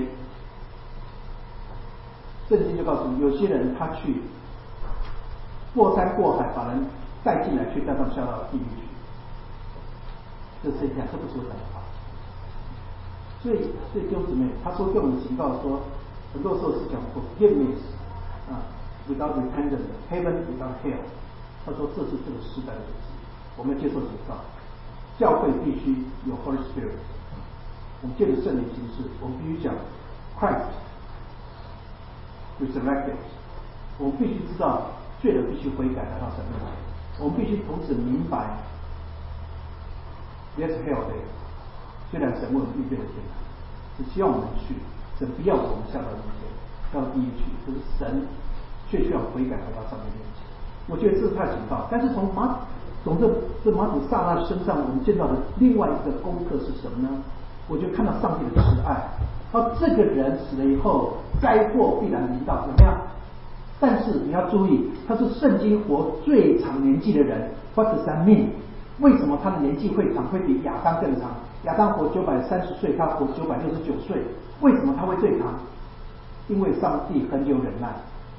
圣经就告诉你，有些人他去过山过海，把人带进来，却带他们下到地狱去。这是讲，这不是我讲的话。所以，所以弟兄姊妹，他说给我们警告说，很多时候是讲 forgiveness 啊 ，without repentance, heaven without hell。他说这是这个时代的事情，我们要接受警告。教会必须有 Holy Spirit， 我们借着圣灵行事，我们必须讲 Christ resurrected， 我们必须知道罪人必须悔改来到神面前，我们必须同时明白 There's hell there， 虽然神为我们预备了天堂，只希望我们去，神不要我们下到地狱，到地狱去，可是神却需要悔改来到上帝面前。我觉得这是他的警告。但是从马从这这马土撒拉身上，我们见到的另外一个功课是什么呢？我就看到上帝的慈爱。他这个人死了以后，灾祸必然临到，怎么样？但是你要注意，他是圣经活最长年纪的人。What does that mean？ 为什么他的年纪会长，会比亚当更长？亚当活九百三十岁，他活九百六十九岁。为什么他会最长？因为上帝很有忍耐，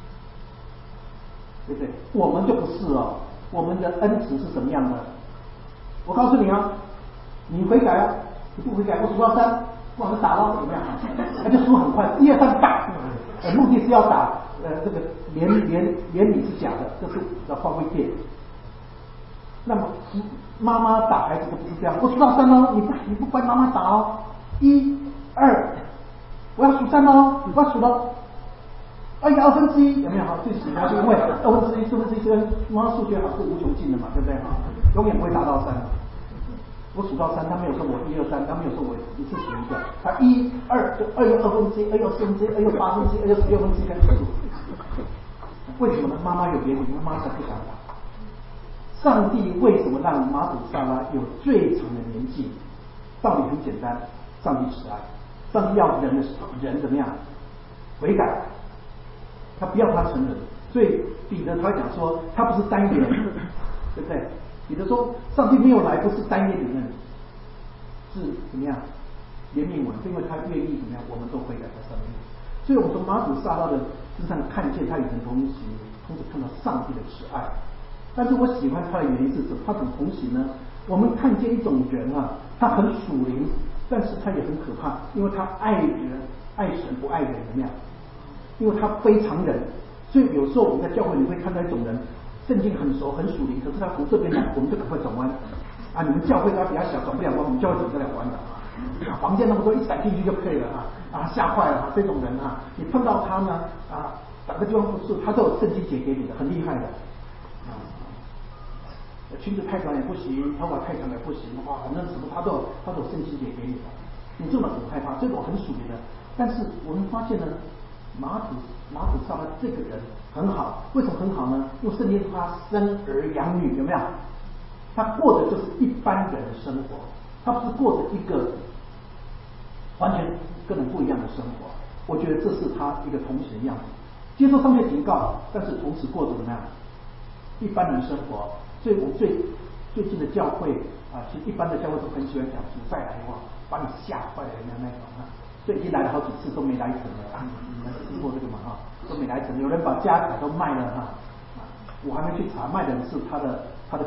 对不对？我们就不是哦。我们的恩慈是什么样的？我告诉你啊，你悔改啊，你不悔改，我数到三，往上打了，怎么样？他就输很快，一二三打，呃，目的是要打，呃，这个怜怜怜悯是假的，这是的化为电。那么妈妈打孩子都不是这样，我数到三哦，你不你不管妈妈打哦，一二，我要数三哦，我要数到。二个二分之一有没有好？最喜欢因为二分之一、四分之一，这个妈数学好是无穷尽的嘛，对不对？永远不会达到三。我数到三，他没有说我一二三，他没有说我一次数一个，他一二就二又二分之一，二又四分之一，二又八分之一，二又十六分之一开始数。为什么呢？妈妈有怜悯，因为妈妈才不想打。上帝为什么让马土撒拉有最长的年纪？道理很简单，上帝慈爱，上帝要人的人怎么样？悔改。他不要他承认，所以彼得他讲说，他不是单言，对不对？彼得说，上帝没有来，不是单言里面，是怎么样怜悯我们，因为他愿意怎么样，我们都悔改在上面。所以我们从马土撒拉的身上看见他与人同行，同时看到上帝的慈爱。但是我喜欢他的原因是什么？他怎么同行呢？我们看见一种人啊，他很属灵，但是他也很可怕，因为他爱人爱神不爱人，怎么样？因为他非常人，所以有时候我们在教会里会看到一种人，圣经很熟很属灵，可是他从这边来，我们就赶快转弯啊！你们教会他比较小，转不了弯，我们教会转得了弯的啊！房间那么多，一闪进去就可以了啊！啊，吓坏了啊！这种人啊，你碰到他呢啊，打个地方不是，他都有圣经解给你的，很厉害的啊！裙子太短也不行，头发太长也不行，哇，反正什么他都有，他都有圣经解给你的，你这么很害怕，这种很属灵的。但是我们发现呢。马土马土撒拉这个人很好，为什么很好呢？因为圣经说他生儿养女，有没有？他过的就是一般人的生活，他不是过着一个完全跟人不一样的生活。我觉得这是他一个同行的样子，接受上帝警告，但是同时过着怎么样一般人生活。所以我最最近的教会啊，其实一般的教会都很喜欢讲主再来哇，把你吓坏了那那种啊。所以已经来了好几次都没来成了啊！你们听过这个吗？哈，都没来成。有人把家产都卖了哈，啊，我还没去查，卖的是他的他的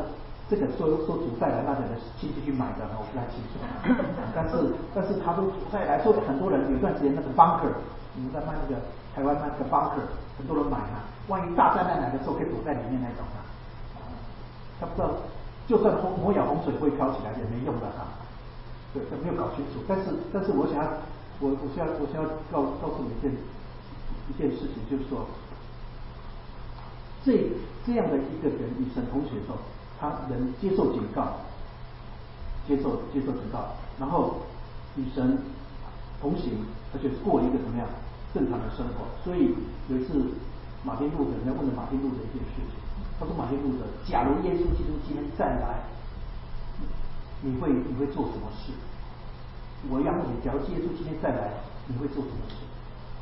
这个说说主再来那人的亲戚去买的，我不太清楚。但是但是他说主再来说很多人有段时间那个 bunker， 你们在卖那个台湾卖那个 bunker， 很多人买啊，万一大灾难来的时候可以躲在里面那种啊。他不知道，就算洪挪亚洪水会飘起来也没用的哈、啊。对，他没有搞清楚。但是但是我想要我我想要我想要告告诉你一件一件事情，就是说。这这样的一个人与神同行的时候，他能接受警告，接受接受警告，然后与神同行，而且过一个怎么样正常的生活。所以有一次，马丁路德人家问了马丁路德一件事情，他说：“马丁路德，假如耶稣基督今天再来，你会你会做什么事？我要问你，假如耶稣今天再来，你会做什么事？”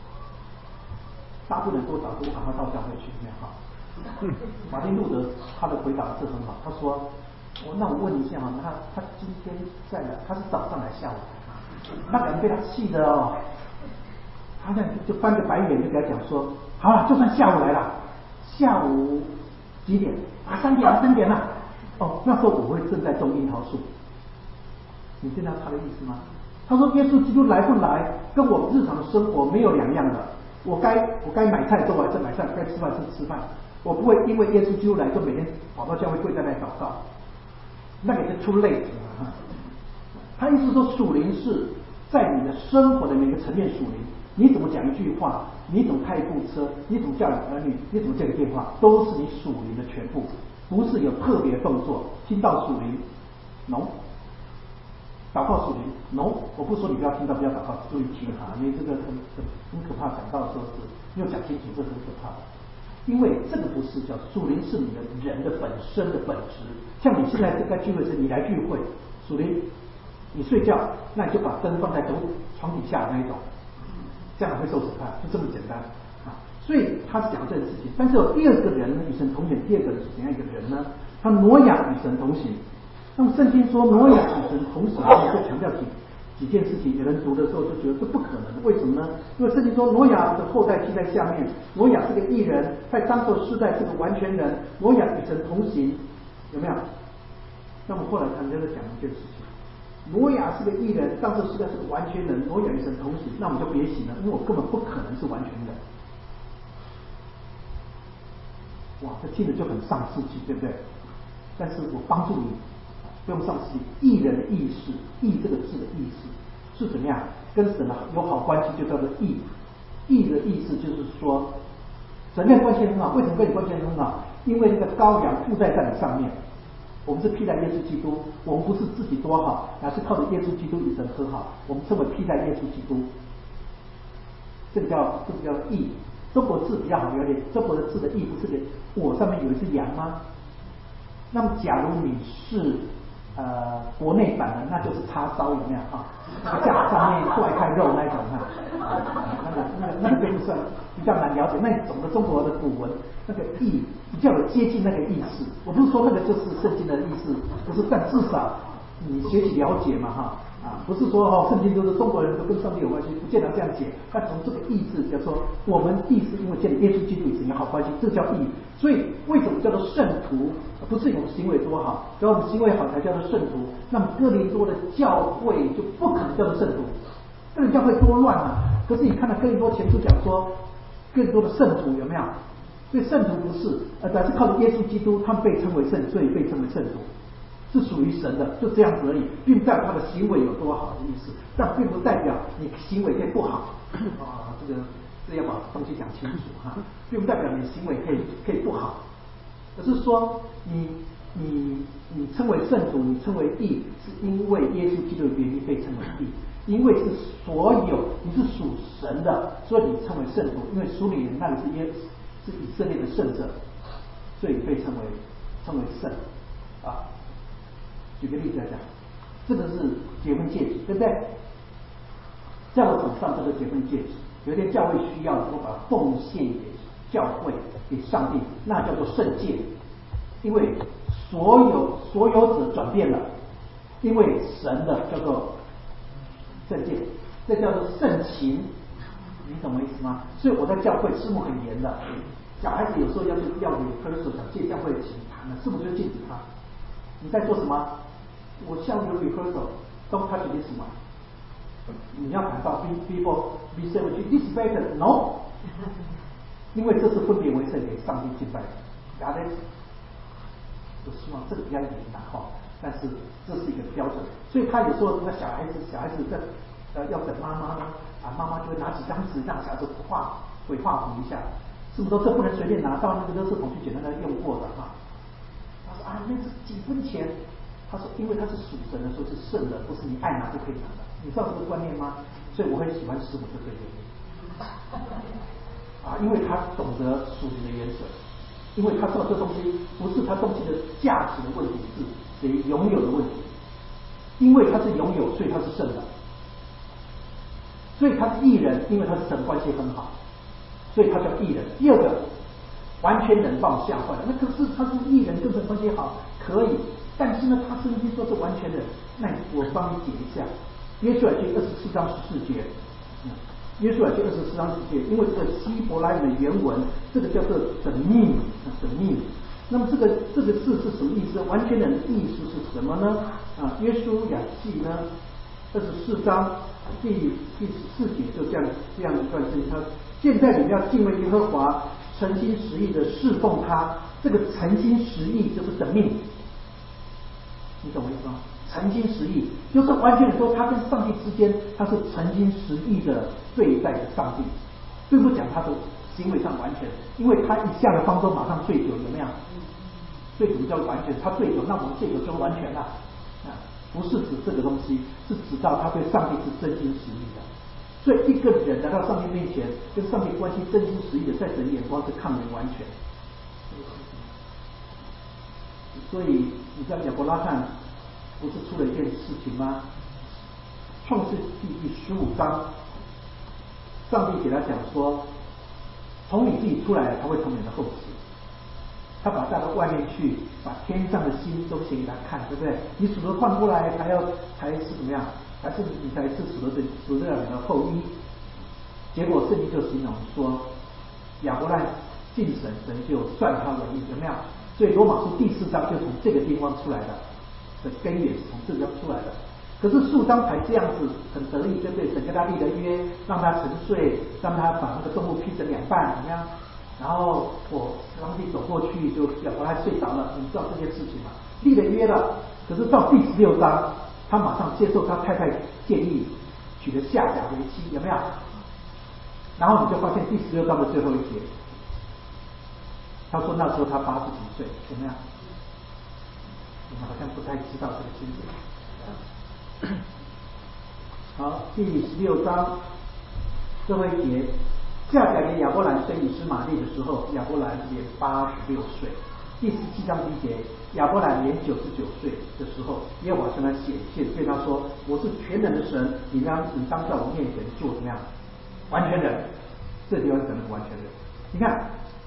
大部分人都打说：“我赶快到教会去，那好。”马丁路德他的回答是很好，他说：“我那我问一下哈，他他今天在来，他是早上来下午来，那感觉被他气的哦，他这样就翻个白眼，就给他讲说：好了，就算下午来了，下午几点啊？三点啊，三点了。哦，那时候我会正在种樱桃树。你听到他的意思吗？他说耶稣基督来不来，跟我日常的生活没有两样的。我该我该买菜的时候我还是买菜，该吃饭是吃饭。”我不会因为耶稣基督来就每天跑到教会跪在那祷告，那个是 too late 啊。他意思说属灵是在你的生活的每个层面属灵，你怎么讲一句话，你怎么开一部车，你怎么教养儿女，你怎么接个电话，都是你属灵的全部，不是有特别动作。听到属灵 no， 祷告属灵 no， 我不说你不要听到不要祷告，注意听哈，因为这个很很很可怕，讲到的时候是没有讲清楚，这很可怕的。因为这个不是叫属灵，是你的人的本身的本质。像你现在在聚会时，你来聚会，属灵，你睡觉，那你就把灯放在床床底下那一种，这样会受审判，就这么简单啊。所以他是讲这个事情。但是有第二个人与神同行，第二个人是怎样一个人呢？他挪亚与神同行。那么圣经说挪亚与神同行，就强调几几件事情。有人读的时候就觉得这不可能，为什么呢？因为圣经说挪亚的后代记在下面，挪亚是个义人，在当时世代是个完全人，挪亚与神同行，有没有？那么后来他们就在讲一件事情，挪亚是个义人，当时世代是个完全人，挪亚与神同行，那我们就别信了，因为我根本不可能是完全人。哇，这听着就很上世纪，对不对？但是我帮助你。不用上世纪，义人的义是义这个字的意思是怎么样？跟神有好关系，就叫做义。义的意思就是说，神跟关系很好。为什么跟你关系很好？因为那个羔羊附在在你上面。我们是披戴耶稣基督，我们不是自己多好，而是靠着耶稣基督与神和好。我们称为披戴耶稣基督，这个叫这个叫义。中国字比较好了解，中国的字的义不是我上面有一只羊吗？那么假如你是呃，国内版的那就是叉烧，有没有啊？架上面挂一块肉那一种哈，那个那个那个就算比较难了解。那整个中国的古文那个义比较有接近那个意思。我不是说那个就是圣经的意思，不是，但至少你学习了解嘛哈啊，不是说哦圣经就是中国人都跟上帝有关系，不见得这样解。但从这个意思叫做我们义是因为建立耶稣基督与神有好关系，这叫义。所以为什么叫做圣徒？不是我们行为多好，只要我们行为好才叫做圣徒。那么哥林多的教会就不可能叫做圣徒，哥林教会多乱啊！可是你看到哥林多前书讲说，哥林多的圣徒有没有？所以圣徒不是，而是靠着耶稣基督，他们被称为圣，所以被称为圣徒，是属于神的，就这样子而已，并不代表他的行为有多好的意思，但并不代表你行为可以不好啊，这个这要把东西讲清楚哈，并不代表你行为可以可以不好，而是说你你你称为圣徒，你称为义，是因为耶稣基督的原因被称为义，因为是所有你是属神的，所以你称为圣徒，因为属你人那里是耶是以色列的圣者，所以被称为称为圣啊。举个例子来讲，这个是结婚戒指，对不对？在我手上这个结婚戒指，有一天教会需要，我把它奉献给教会，给上帝，那叫做圣戒。因为所有所有者转变了，因为神的叫做圣戒，这叫做圣情，你懂我意思吗？所以我在教会师母很严的，小孩子有时候要去要给科手想借教会的钱谈了，师母就禁止他。 你在做什么？我下午有 rehearsal，don't touch this one。你要谈到 be people be savage this better no， 因为这是分别为圣给上帝敬拜的。God is， 我希望这个比较严难哈，但是这是一个标准。所以他有时候那小孩子小孩子在呃要等妈妈呢，啊妈妈就会拿几张纸让小孩子画会画符一下，是不是说这不能随便拿到那个垃圾桶去捡，那个用过的哈？他说啊那是几分钱。他说因为他是属神的，说是圣的，不是你爱拿就可以拿的。你知道这个观念吗？所以我很喜欢师母这个原因啊，因为他懂得属灵的原则，因为他知道这东西不是他东西的价值的问题，是谁拥有的问题。因为他是拥有，所以他是圣的，所以他是义人，因为他是神关系很好，所以他叫义人。第二个，完全人把我吓坏了，那可是他是义人，跟神关系好，可以。但是呢，他圣经说是完全人，那我帮你解一下。约书亚记二十四章十四节，嗯，约书亚记二十四章十四节，因为这个希伯来语的原文，这个叫做神命，神命。那么这个这个字是什么意思？完全人的意思是什么呢？啊，约书亚记呢二十四章第第十四节就这样这样一段经，他现在你们要敬畏耶和华，诚心实意的侍奉他。这个诚心实意就是神命。你懂我意思吗？诚心实意，就是完全说他跟上帝之间，他是诚心实意的对待上帝，并不讲他的行为上完全，因为他一下了方舟马上醉酒，有没有？醉酒叫完全，他醉酒，那我们醉酒就完全了啊，不是指这个东西，是指到他对上帝是真心实意的。所以一个人来到上帝面前，跟上帝关系真心实意的，在神眼光是看为完全。所以你知道亚伯拉罕不是出了一件事情吗？创世纪第十五章，上帝给他讲说，从你自己出来，他会从你的后嗣。他把他带到外面去，把天上的星都写给他看，对不对？你数得换过来，还要还是怎么样？还是你才是数得数得了你的后裔？结果圣经就形容说，亚伯兰信神，神就算他为义，有没有？所以罗马书第四章就从这个地方出来的，的根源是从这个地方出来的。可是数章才这样子很得意，对不对？神跟他立了约，让他沉睡，让他把那个动物劈成两半，怎么样？然后我上帝走过去，就亚伯拉罕睡着了。你知道这件事情吗？立了约了，可是到第十六章，他马上接受他太太建议，娶了夏甲为妻，有没有？然后你就发现第十六章的最后一节，他说那时候他八十几岁，有没有？你们好像不太知道这个经节。好，第十六章最后一节，夏甲给亚伯兰生以实玛利的时候，亚伯兰年八十六岁。第十七章第一节，亚伯兰年九十九岁的时候，耶和华向他显现，对他说：“我是全能的神，你当你当在我面前做怎么样？完全人。”这地方讲的完全人。你看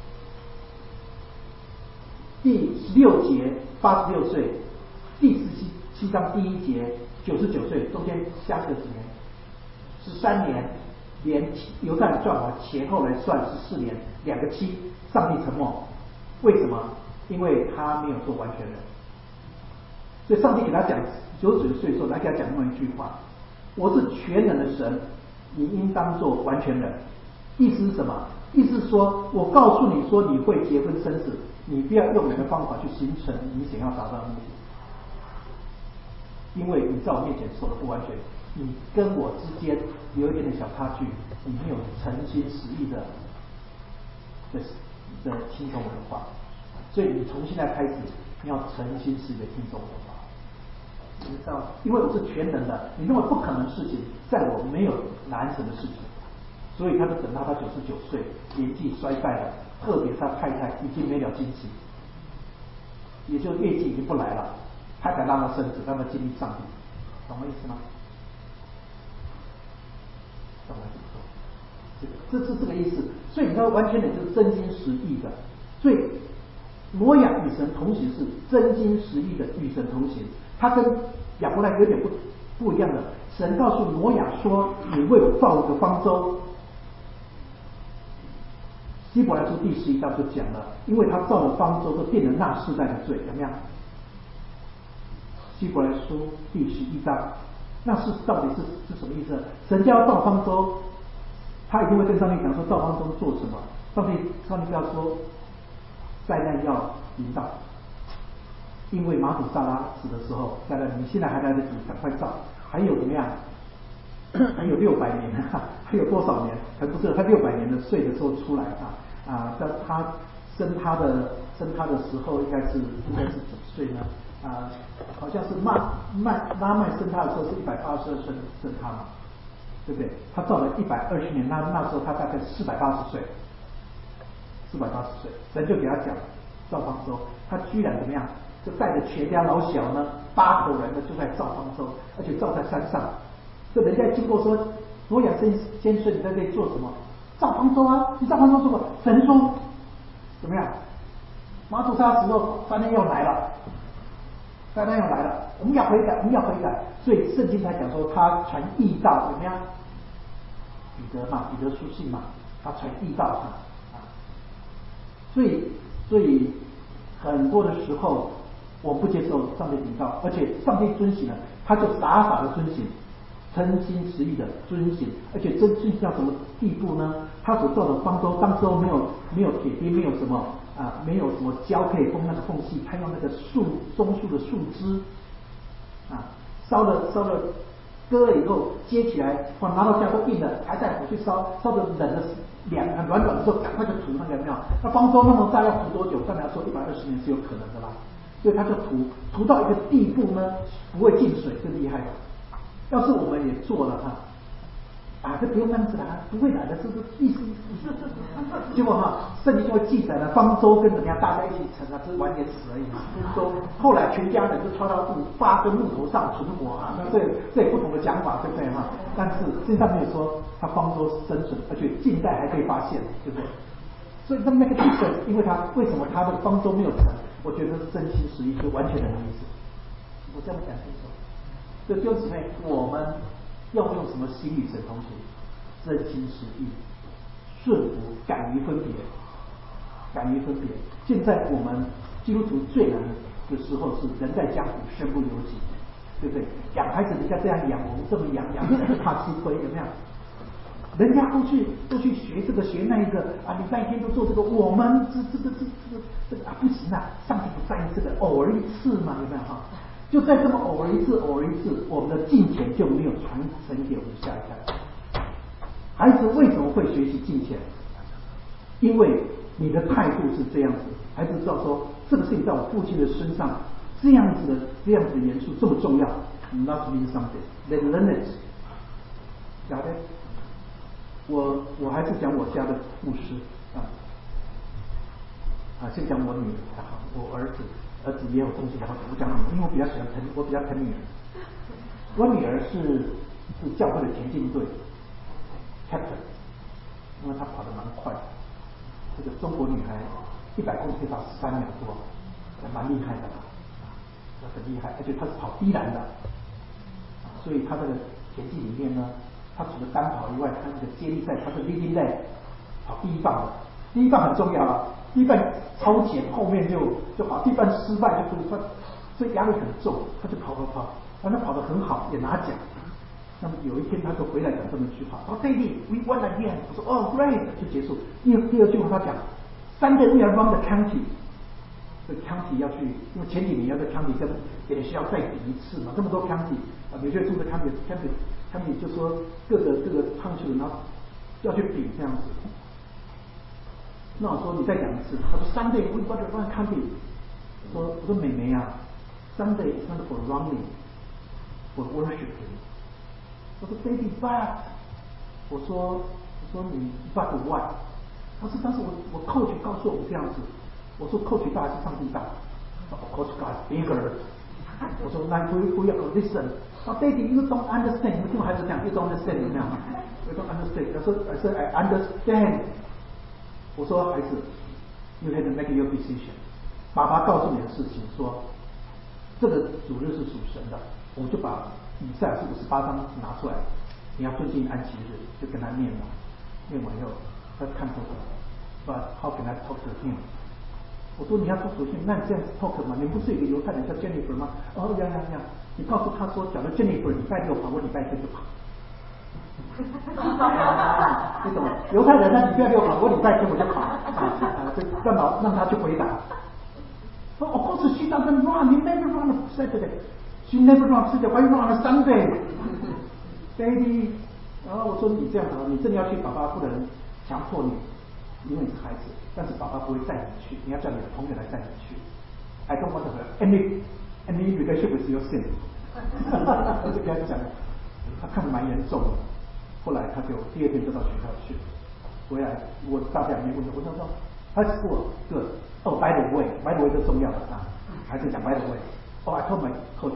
第十六节八十六岁，第十七七章第一节九十九岁，中间相隔几年？十三年，连犹太人算法前后来算十四年，两个七，上帝沉默。为什么？因为他没有做完全人。所以上帝给他讲九十九岁的时候，来给他讲那么一句话：我是全能的神，你应当做完全人。意思是什么？意思是说，我告诉你说你会结婚生子，你不要用你的方法去形成你想要达到的目的，因为你在我面前说的不完全，你跟我之间有一点点小差距，你没有诚心实意的的的听从我的话，所以你从现在开始，你要诚心实意的听从我的话。你知道，因为我是全能的，你认为不可能的事情，在我没有难成的事情。所以他就等到他九十九岁，年纪衰败了，特别他太太已经没了惊喜，也就月经已经不来了，太太让他生子，让他经历上帝，懂我意思吗？懂我意思？这个这是这个意思。所以你知道，完全人就是真心实意的。所以挪亚与神同行是真心实意的与神同行，他跟亚伯兰有点不不一样的。神告诉挪亚说：“你为我造一个方舟。”希伯来书第十一章就讲了，因为他造了方舟，就定了那世代的罪，怎么样？ 希伯来书第十一章，那是到底是是什么意思？神叫造方舟，他一定会跟上帝讲说造方舟做什么？上帝上帝不要说灾难要临到，因为马土萨拉死的时候，灾难你现在还来得及，赶快造，还有怎么样？还有六百年，还有多少年？还不是他六百年的岁的时候出来啊啊！在他生他的生他的时候，应该是应该是几岁呢？啊，好像是曼曼拉麦生他的时候是一百八十二岁生他嘛，对不对？他造了一百二十年，那那时候他大概四百八十岁，四百八十岁，神就给他讲造方舟，他居然怎么样？就带着全家老小呢，八口人呢就在造方舟，而且造在山上。这人家经过说，挪亚先先生你在这里做什么？造方舟啊！你造方舟做什么？神说怎么样？马土沙时候灾难要来了，灾难要来了，我们要悔改，我们要悔改。所以圣经才讲说他传义道怎么样？彼得嘛，彼得书信嘛，他传义道啊。所以所以很多的时候我不接受上帝警告，而且上帝遵行了，他就傻傻的遵行。诚心实意的遵行，而且遵循到什么地步呢？他所造的方舟，当时候没有没有铁钉，没有什么啊，没有什么胶可以封那个缝隙，他用那个树松树的树枝啊，烧了烧了割了以后接起来，哇，拿到家都硬了，还带火去烧，烧的冷的凉很软软的时候，赶快就涂那个有没有？那方舟那么大要涂多久？照理来说一百二十年是有可能的啦，所以他就涂涂到一个地步呢，不会进水，更厉害了。要是我们也做了哈，啊，这不用那样子啦，不会来的，这是意思意思。结果哈，圣经就会记载了方舟跟怎么样大家一起沉啊，只是晚点死而已嘛。方舟后来全家人就穿到木八根木头上存活啊，那这这有不同的讲法，对不对哈？但是圣经上面有说他方舟生存，而且近代还被发现，对不对？所以那么那个地震，因为他为什么他的方舟没有沉？我觉得是真心实意，就完全的意思。我这样讲清楚。所以弟兄姊妹，我们要用什么心与神同行？真心实意、顺服、敢于分别、敢于分别。现在我们基督徒最难的时候是人在江湖身不由己，对不对？养孩子人家这样养，我们这么养，养就怕吃亏，有没有？人家都去都去学这个学那一个啊，礼拜天都做这个，我们这这个这这个这个啊不行啊，上帝不在意这个，偶尔一次嘛，有没有哈？就在这么偶尔一次，偶尔一次，我们的敬虔就没有传承给我们下一代。孩子为什么会学习敬虔？因为你的态度是这样子，孩子知道说这个事情在我父亲的身上这样子的这样子的严肃这么重要 ，not mean something, they learn it。假的，我我还是讲我家的牧师啊啊，先讲我女儿，我儿子。儿子也有东西，然后我讲女儿，因为我比较喜欢疼，我比较疼女儿。我女儿是是教会的田径队 captain， 因为她跑得蛮快的。这个中国女孩一百公尺可以跑十三秒多，还蛮厉害的啦，很厉害，而且她是跑低栏的，所以她这个田径里面呢，她除了单跑以外，她那个接力赛她是 leading leg， 跑第一棒的，第一棒很重要啊。第一棒超前，后面就就跑，第一棒失败就不他，所以压力很重，他就跑跑跑，但他跑得很好，也拿奖。那么有一天他就回来讲这么一句话，他说 ：“Daddy, we won again。”我说：“哦 ，great！” 就结束。第二第二句话他讲：“Sunday we are run the county。”这 county 要去，因为前几年要在 county 跟别的学校再比一次嘛，这么多 county 啊，每个住的 county county county 就说各个各个趟去，然后要去比这样子。那我说你再讲一次，他说 Sunday we got to run county。我说我说妹妹啊 ，Sunday is not for running, for worshiping。我说 Baby but， 我说我说你 but why？ 他说当时我我 coach 告诉我们这样子，我说 coach 大还是上帝大？我说 coach God is bigger。我说那不不要 listen。啊 ，Daddy you don't understand， 你听我孩子讲 you don't understand 有没有 ？You don't understand。他说I said I understand。我说孩子 ，you have to make your decision。爸爸告诉你的事情说，这个主日是属神的，我就把以赛亚书五十八章拿出来，你要尊敬安息日，就跟他念了，念完以后他看透了，But how can I talk to him？ 我说你要做手续，那你这样子 talk 吗？你不是有个犹太人叫 Jennifer 吗？哦，呀呀呀！你告诉他说，假如 Jennifer 礼拜六跑，我礼拜天就跑。你懂吗？犹太人他礼拜六跑，我礼拜天我就跑啊啊！就让老让他去回答。说 Of course she doesn't run, you never run on Saturday. She never run on Saturday. Why you run on Sunday, baby? 然后我说你这样子，你真的要去，爸爸不能强迫你，因为你是孩子，但是爸爸不会带你去，你要叫你的朋友来带你去。I don't want to have any any relationship with your sin. 我就跟他讲，他看得蛮严重的。后来他就第二天就到学校去，回来我大家也没问他，我说说 High school good. Oh, by the way, by the way 这重要的啊，还是讲 by the way. Oh, I told my coach.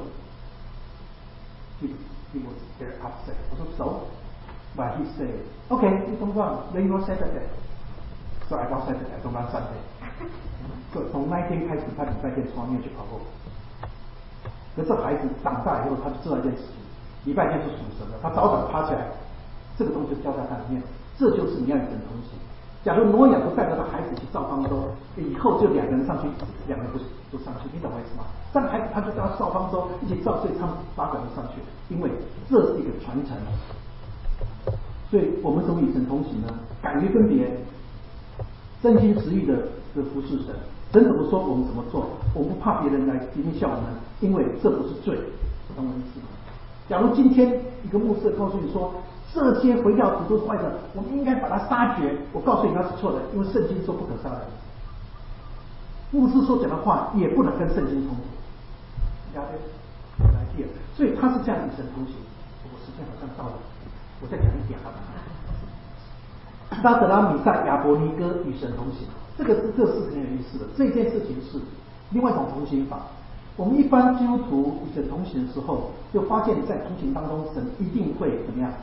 He he was very upset. 我说 so, but he said, okay, you don't run, then you run Saturday. So I run Saturday, I don't run Sunday. 就从那一天开始，他礼拜天从来没有去跑步。可是孩子长大以后，他就知道一件事情：礼拜天是属神的。他早早爬起来，这个东西教在他里面，这就是你要与神同行。假如挪亚不带着他孩子去造方舟，以后就两个人上去，两个人不不上去，你懂我意思吗？这样孩子他就到造方舟一起造，所以他们八个人上去，因为这是一个传承。所以我们怎么与神同行呢？敢于分别，真心实意的的服侍神。神怎么说，我们怎么做。我们不怕别人来批评笑我们，因为这不是罪，懂我意思吗？假如今天一个牧师告诉你说，这些回教徒都是坏的，我们应该把他杀绝，我告诉你那是错的，因为圣经说不可杀人。牧师所讲的话也不能跟圣经冲突，了解？来第二，所以他是这样与神同行。我时间好像到了，我再讲一点好吧？沙德拉米萨亚伯尼哥与神同行，这个是这个是很有意思的。这件事情是另外一种同行法。我们一般基督徒与神同行的时候，就发现在同行当中，神一定会怎么样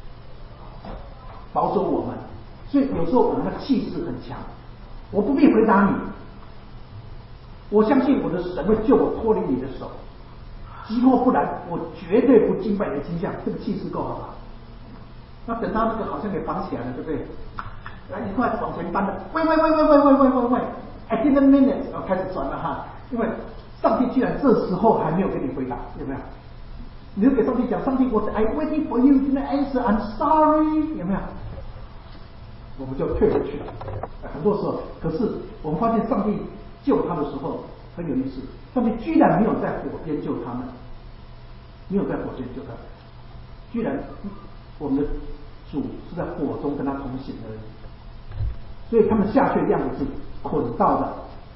保守我们。所以有时候我们的气势很强，我不必回答你，我相信我的神会救我脱离你的手，即或不然，我绝对不敬拜你的倾向。这个气势够好吧？那等到那个好像给绑起来了，对不对？来，你快往前搬了，喂喂喂喂喂喂喂喂喂 ，I didn't mean it， 然后开始转了哈，因为上帝居然这时候还没有给你回答，有没有？你就给上帝讲，上帝，我 I waiting for you to answer, I'm sorry， 有没有？我们就退回去了。很多时候，可是我们发现上帝救他的时候很有意思，上帝居然没有在火边救他们，没有在火边救他们，居然我们的主是在火中跟他同行而已。所以他们下去的样子是捆到的，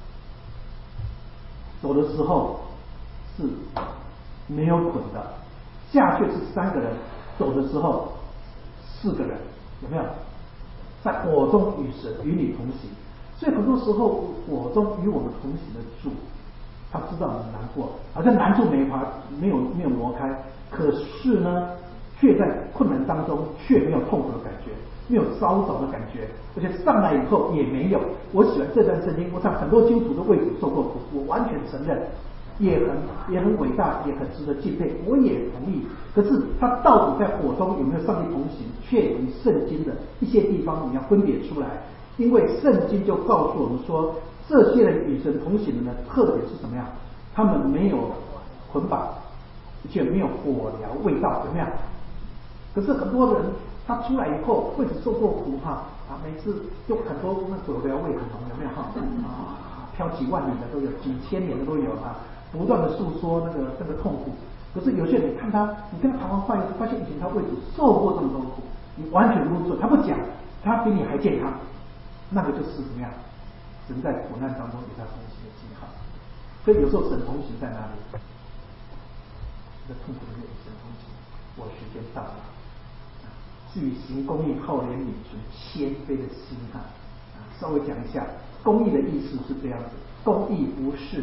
走的时候是没有捆的，下去是三个人，走的时候四个人，有没有？在火中与神与你同行。所以很多时候火中与我们同行的主，他知道我们难过，好像难处没法没有没有挪开，可是呢，却在困难当中却没有痛苦的感觉，没有烧着的感觉，而且上来以后也没有。我喜欢这段圣经，我想很多基督徒都为主受过苦，我完全承认，也很也很伟大，也很值得敬佩，我也同意。可是他到底在火中有没有上帝同行，却从圣经的一些地方你要分别出来，因为圣经就告诉我们说，这些人与神同行的呢，特点是什么样？他们没有捆绑，而且没有火燎味道，有没有？可是很多人他出来以后，或者受过苦哈啊，每次就很多那火燎味很浓，有没有哈啊？飘几万年的都有，几千年的都有啊，不断的诉说那个那个痛苦。可是有些人你看他，你跟他谈完话以后，发现以前他为主受过这么多苦，你完全不做，他不讲，他比你还健康，那个就是怎么样？神在苦难当中与他同行的记号。所以有时候神同行在哪里？在痛苦里面神同行。我时间到了。至于行公义、好怜悯、存谦卑的心哈，稍微讲一下，公义的意思是这样子：公义不是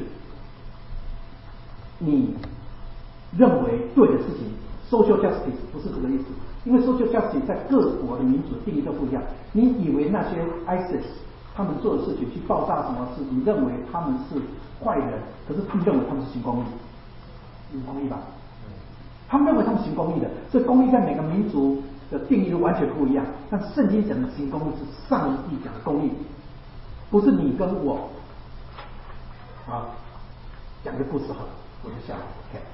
你认为对的事情 ，social justice 不是这个意思，因为 social justice 在各国的民主定义都不一样。你以为那些 ISIS 他们做的事情去爆炸什么事，你认为他们是坏人，可是他们认为他们是行公义，你同意吧？他们认为他们行公义的，所以公义在每个民族的定义都完全不一样。但圣经讲的行公义是上帝讲的公义，不是你跟我好，讲个故事好了，我就下来。OK，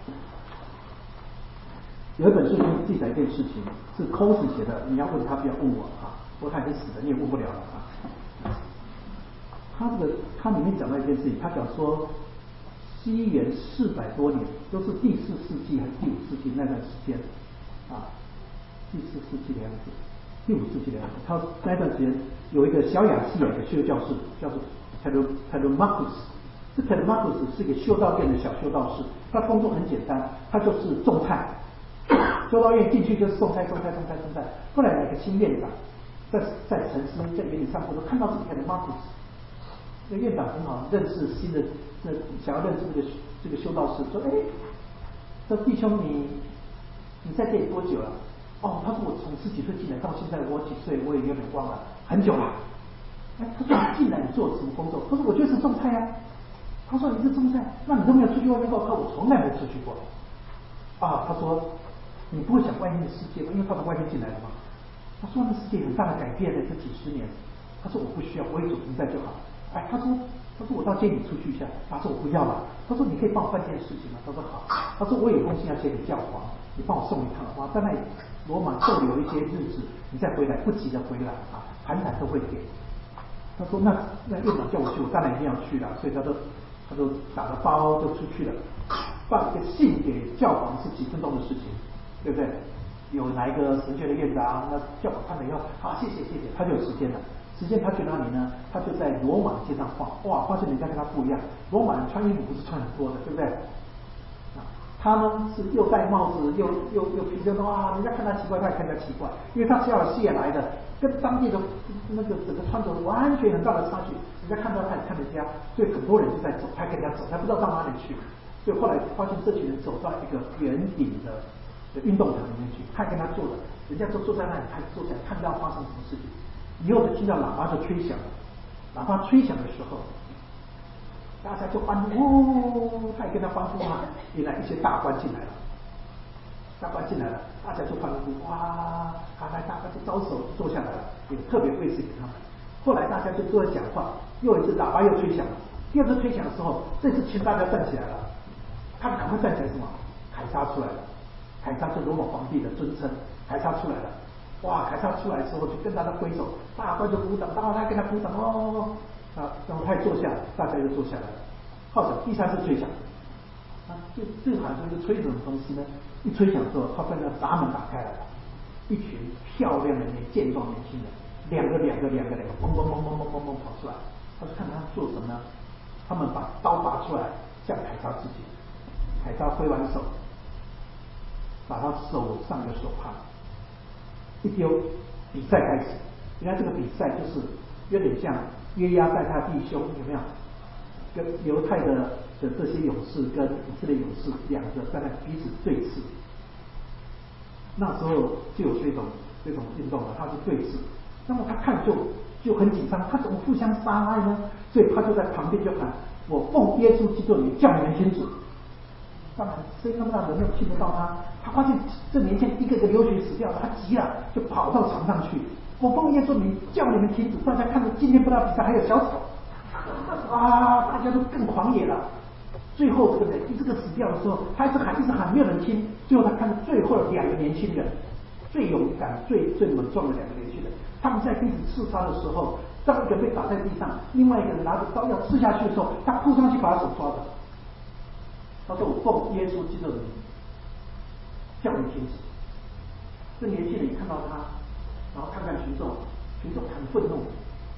有一本书里面记载一件事情，是孔子写的，你要问他，不要问我啊，不过他已经死了，你也问不了了啊。他的他里面讲到一件事情，他讲说，西元四百多年，都是第四世纪还是第五世纪那段时间啊，第四世纪的样子，第五世纪的样子。他那段时间有一个小亚细亚的修教士，叫做 Telemachus， 这 Telemachus 是一个修道院的小修道士，他工作很简单，他就是种菜。修道院进去就是种菜、种菜、种菜、种菜。后来有一个新院长，在在沉思，在园里散步，看到这个 Telemachus。那院长很好，认识新的，那想要认识这个这个修道士，说：“哎，说弟兄你你在这里多久了？”哦，他说：“我从十几岁进来到现在，我几岁我也有点忘了，很久了。”哎，他说：“你进来你做什么工作？”他说：“我就是种菜呀。”他说：“你是种菜，那你都没有出去外面过？”他说：“我从来没出去过。”啊，他说：“你不会想外面的世界吗？因为他从外面进来的嘛。”他说：“那世界很大的改变了，这几十年。”他说：“我不需要，我有主同在就好。”哎，他说，他说我到监里出去一下，他说我不要了，他说你可以帮我办件事情吗？他说好，他说我有封信要写给教皇，你帮我送一趟，我在那里罗马逗留一些日子，你再回来，不急着回来啊，盘缠都会给。他说那那院长叫我去，我当然一定要去了，所以他就他就打了包就出去了，办一个信给教皇是几分钟的事情，对不对？有哪一个神学的院长，那教皇看了以后，好谢谢谢谢，他就有时间了。时间他去哪里呢？他就在罗马街上晃，哇，发现人家跟他不一样。罗马人穿衣服不是穿很多的，对不对？啊，他呢是又戴帽子，又又又披着，哇，人家看他奇怪，他也看人家奇怪，因为他是要卸来的，跟当地的那个整个穿着完全很大的差距。人家看到他也看人家，所以很多人就在走，他跟人家走，他不知道到哪里去。所以后来发现这群人走到一个圆顶的的运动场里面去，他跟他坐的，人家都坐在那里，他坐下来看到发生什么事情。以后就听到喇叭就吹响了，喇叭吹响的时候，大家就欢呼，哦，他也跟他欢呼啊。原来一些大官进来了，大官进来了，大家就欢呼，哇，他来大官就招手坐下来了，有特别位置给他们。后来大家就都在讲话，又一次喇叭又吹响了，第二次吹响的时候，这次请大家站起来了，他们赶快站起来，什么？凯撒出来了，凯撒是罗马皇帝的尊称，凯撒出来了。哇！凯撒出来之后就跟大家挥手，大官就鼓掌，然后他跟他鼓掌哦，啊，然后他也坐下，大家又坐下来了。号角第三次吹响，啊，这这好像是吹什么东西呢？一吹响之后，他把那闸门打开了，一群漂亮的年健壮年轻人，两个两个两个两个，砰砰砰砰砰砰砰跑出来。他说看他做什么呢？他们把刀拔出来向凯撒致敬。凯撒挥完手，把他手上的手帕一丢，比赛开始。原来这个比赛就是有点像约押带他弟兄，有没有？跟犹太的的这些勇士跟以色列勇士两个在那彼此对峙。那时候就有这种这种运动了，他是对峙。那么他看就就很紧张，他怎么互相杀害呢？所以他就在旁边就喊：“我奉耶稣基督的名叫你们停止。”当然，声音那么大，人又听不到他。他发现这年轻人一个个流血死掉了，他急了，就跑到场上去。我奉耶稣名叫你们停止！大家看着今天不到比赛还有小丑，啊，大家都更狂野了。最后这个人这个死掉的时候，他一直喊一直喊，没有人听。最后他看到最后的两个年轻人，最勇敢、最最猛壮的两个年轻人，他们在彼此刺杀的时候，当一个被打在地上，另外一个人拿着刀要刺下去的时候，他扑上去把他手抓着。他说：“我奉耶稣基督的名叫你停止。”这年轻人一看到他，然后看看群众，群众很愤怒，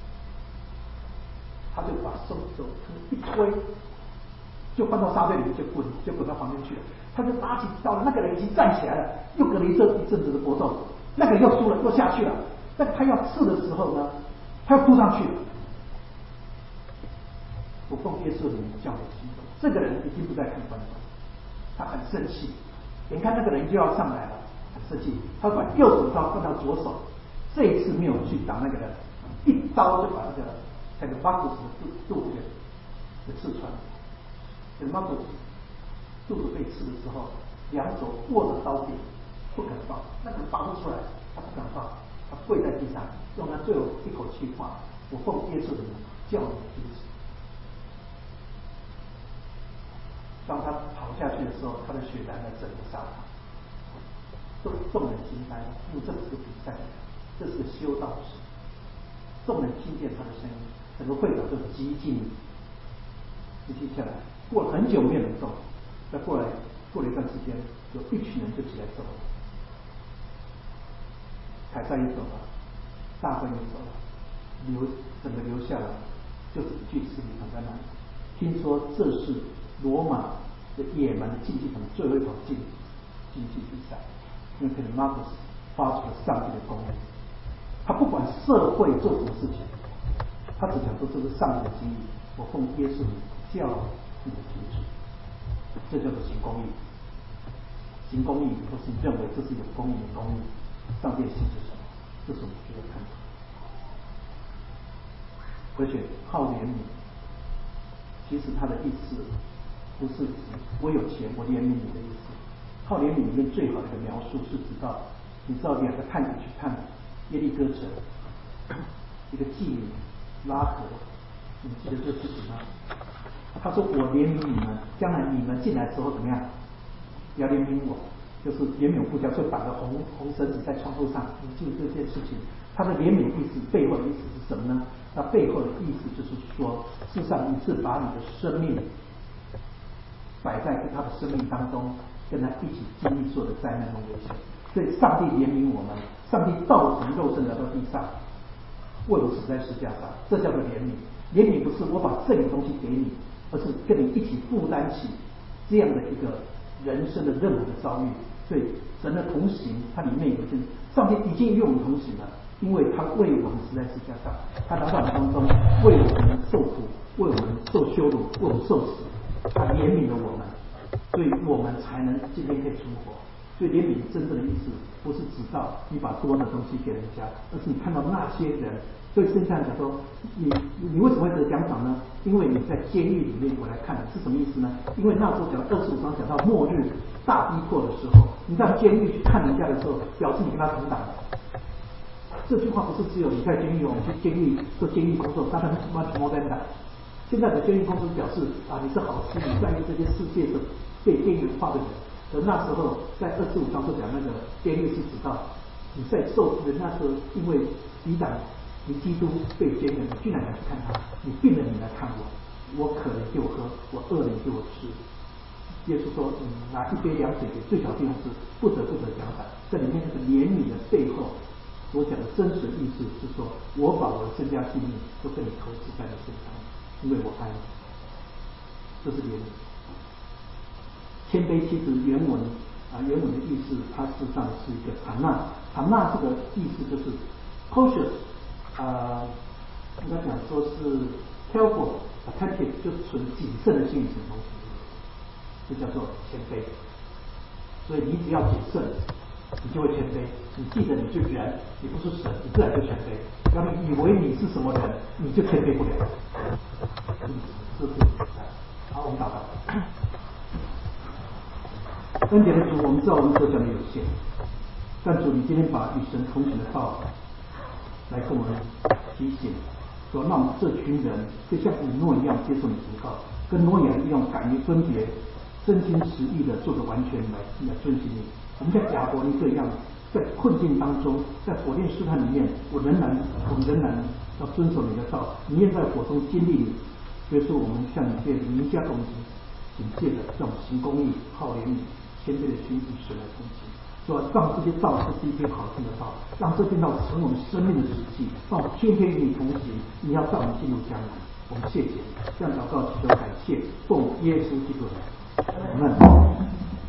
他就把手手一推，就放到沙堆里面，就滚，就滚到旁边去了。他就拿起刀了，那个人已经站起来了，又隔了一阵一阵子的搏斗，那个人又输了，又下去了。但他要刺的时候呢，他又扑上去了。我奉耶稣的名叫你停止。这个人已经不再看观众，他很生气，眼看那个人就要上来了，很生气，他把右手刀放到左手，这一次没有去打那个人，一刀就把那个那个马古斯的肚肚子给刺穿。这个马古斯肚子被刺的时候，两手握着刀柄，不肯放，那个拔不出来，他不敢放，他跪在地上，用他最后一口气话：“我奉耶稣的名叫你停止。” 当他跑下去的时候，他的血染了整个沙场，众众人惊呆，因为这是个比赛，这是个修道士。众人听见他的声音，整个会场就极静。一接下来，过了很久没有人动，再过来过了一段时间，有一群人就起来走了。凯撒也走了，大会也走了，留整个留下来，就是一具尸体躺在那里。听说这是罗马的野蛮的竞技场最后一场竞竞技比赛，因为可能马克思发出了上帝的公义，他不管社会做什么事情，他只讲说这是上帝的心意，我奉耶稣名叫你们停止，这叫做行公义。行公义不是认为这是有公义的公义，上帝的心是什么？这是我们需要看的。而且好怜悯，其实它的意思不是指我有钱我怜悯你的意思。好怜悯里面最好的一个描述是指到，你知道两个探子去看耶利哥城，一个妓女拉合，你们记得这个事情吗？他说我怜悯你们，将来你们进来之后怎么样？要怜悯我，就是怜悯不教，就绑个红红绳子在窗户上，你记得这件事情。他的怜悯意思背后的意思是什么呢？他背后的意思就是说，事实上你是把你的生命摆在他的生命当中，跟他一起经历所有的灾难跟危险。所以上帝怜悯我们，上帝道成肉身来到地上，为我死在十字架上，这叫做怜悯。怜悯不是我把这个东西给你，而是跟你一起负担起这样的一个人生的任何的遭遇。所以神的同行，它里面有些上帝已经与我们同行了，因为他为我们死在十字架上，他来到我们当中，为我们受苦，为我们受羞辱，为我们受死，他怜悯了我们，所以我们才能今天可以存活。所以怜悯真正的意思不是指到你把多的东西给人家，而是你看到那些人。所以圣经上讲说，你你为什么会得奖赏呢？因为你在监狱里面，我来看是什么意思呢？因为那时候讲二十五章讲到末日大逼迫的时候，你在监狱去看人家的时候，表示你跟他同党。这句话不是只有你在监狱，我们去监狱做监狱工作，大家完全没在打。现在的监狱工作表示啊，你是好心，你在意这些世界的被边缘化的人。而那时候在二十五章就讲那个监狱是指到你在受人那时候，因为抵挡你基督被监人，你居然来去看他，你病了你来看我，我渴了给我喝，我饿了你给我吃。耶稣说，你拿一杯凉水给最小弟兄吃，不得不得奖赏。这里面这个怜悯的背后所讲的真实意思是说，我把我的身家性命都跟你投资在你身上，因为我爱你。这是怜悯。谦卑其实原文啊，原文的意思，它事实上是一个坦纳，坦纳这个意思就是 cautious。呃，应该讲说是 careful attentive， 就是存谨慎的心理同时，这叫做谦卑。所以你只要谨慎，你就会谦卑。你记得你是人，你不是神，你自然就谦卑。要你以为你是什么人，你就谦卑不了。嗯，这是好，我们祷告。恩典的主，我们知道我们所讲的有限，但主，你今天把与神同行的道来跟我们提醒，说让我们这群人就像以诺一样接受你祷告，跟诺亚一样敢于分别，真心实意的做个完全来来遵循你。我们在亚伯尼这样，在困境当中，在火炼试探里面，我仍然我们仍然要遵守你的道，你也在火中经历你。所以说，我们向你借名下同行，请借着这种行公义、好怜悯、谦卑的心与神来同行。说让这些道是第一篇好听的道，让这篇道成为我们生命的实际，让我们天天与你同行。你要带我们进入迦南，我们谢谢你。这样祷告祈求感谢，奉耶稣基督的名，阿们。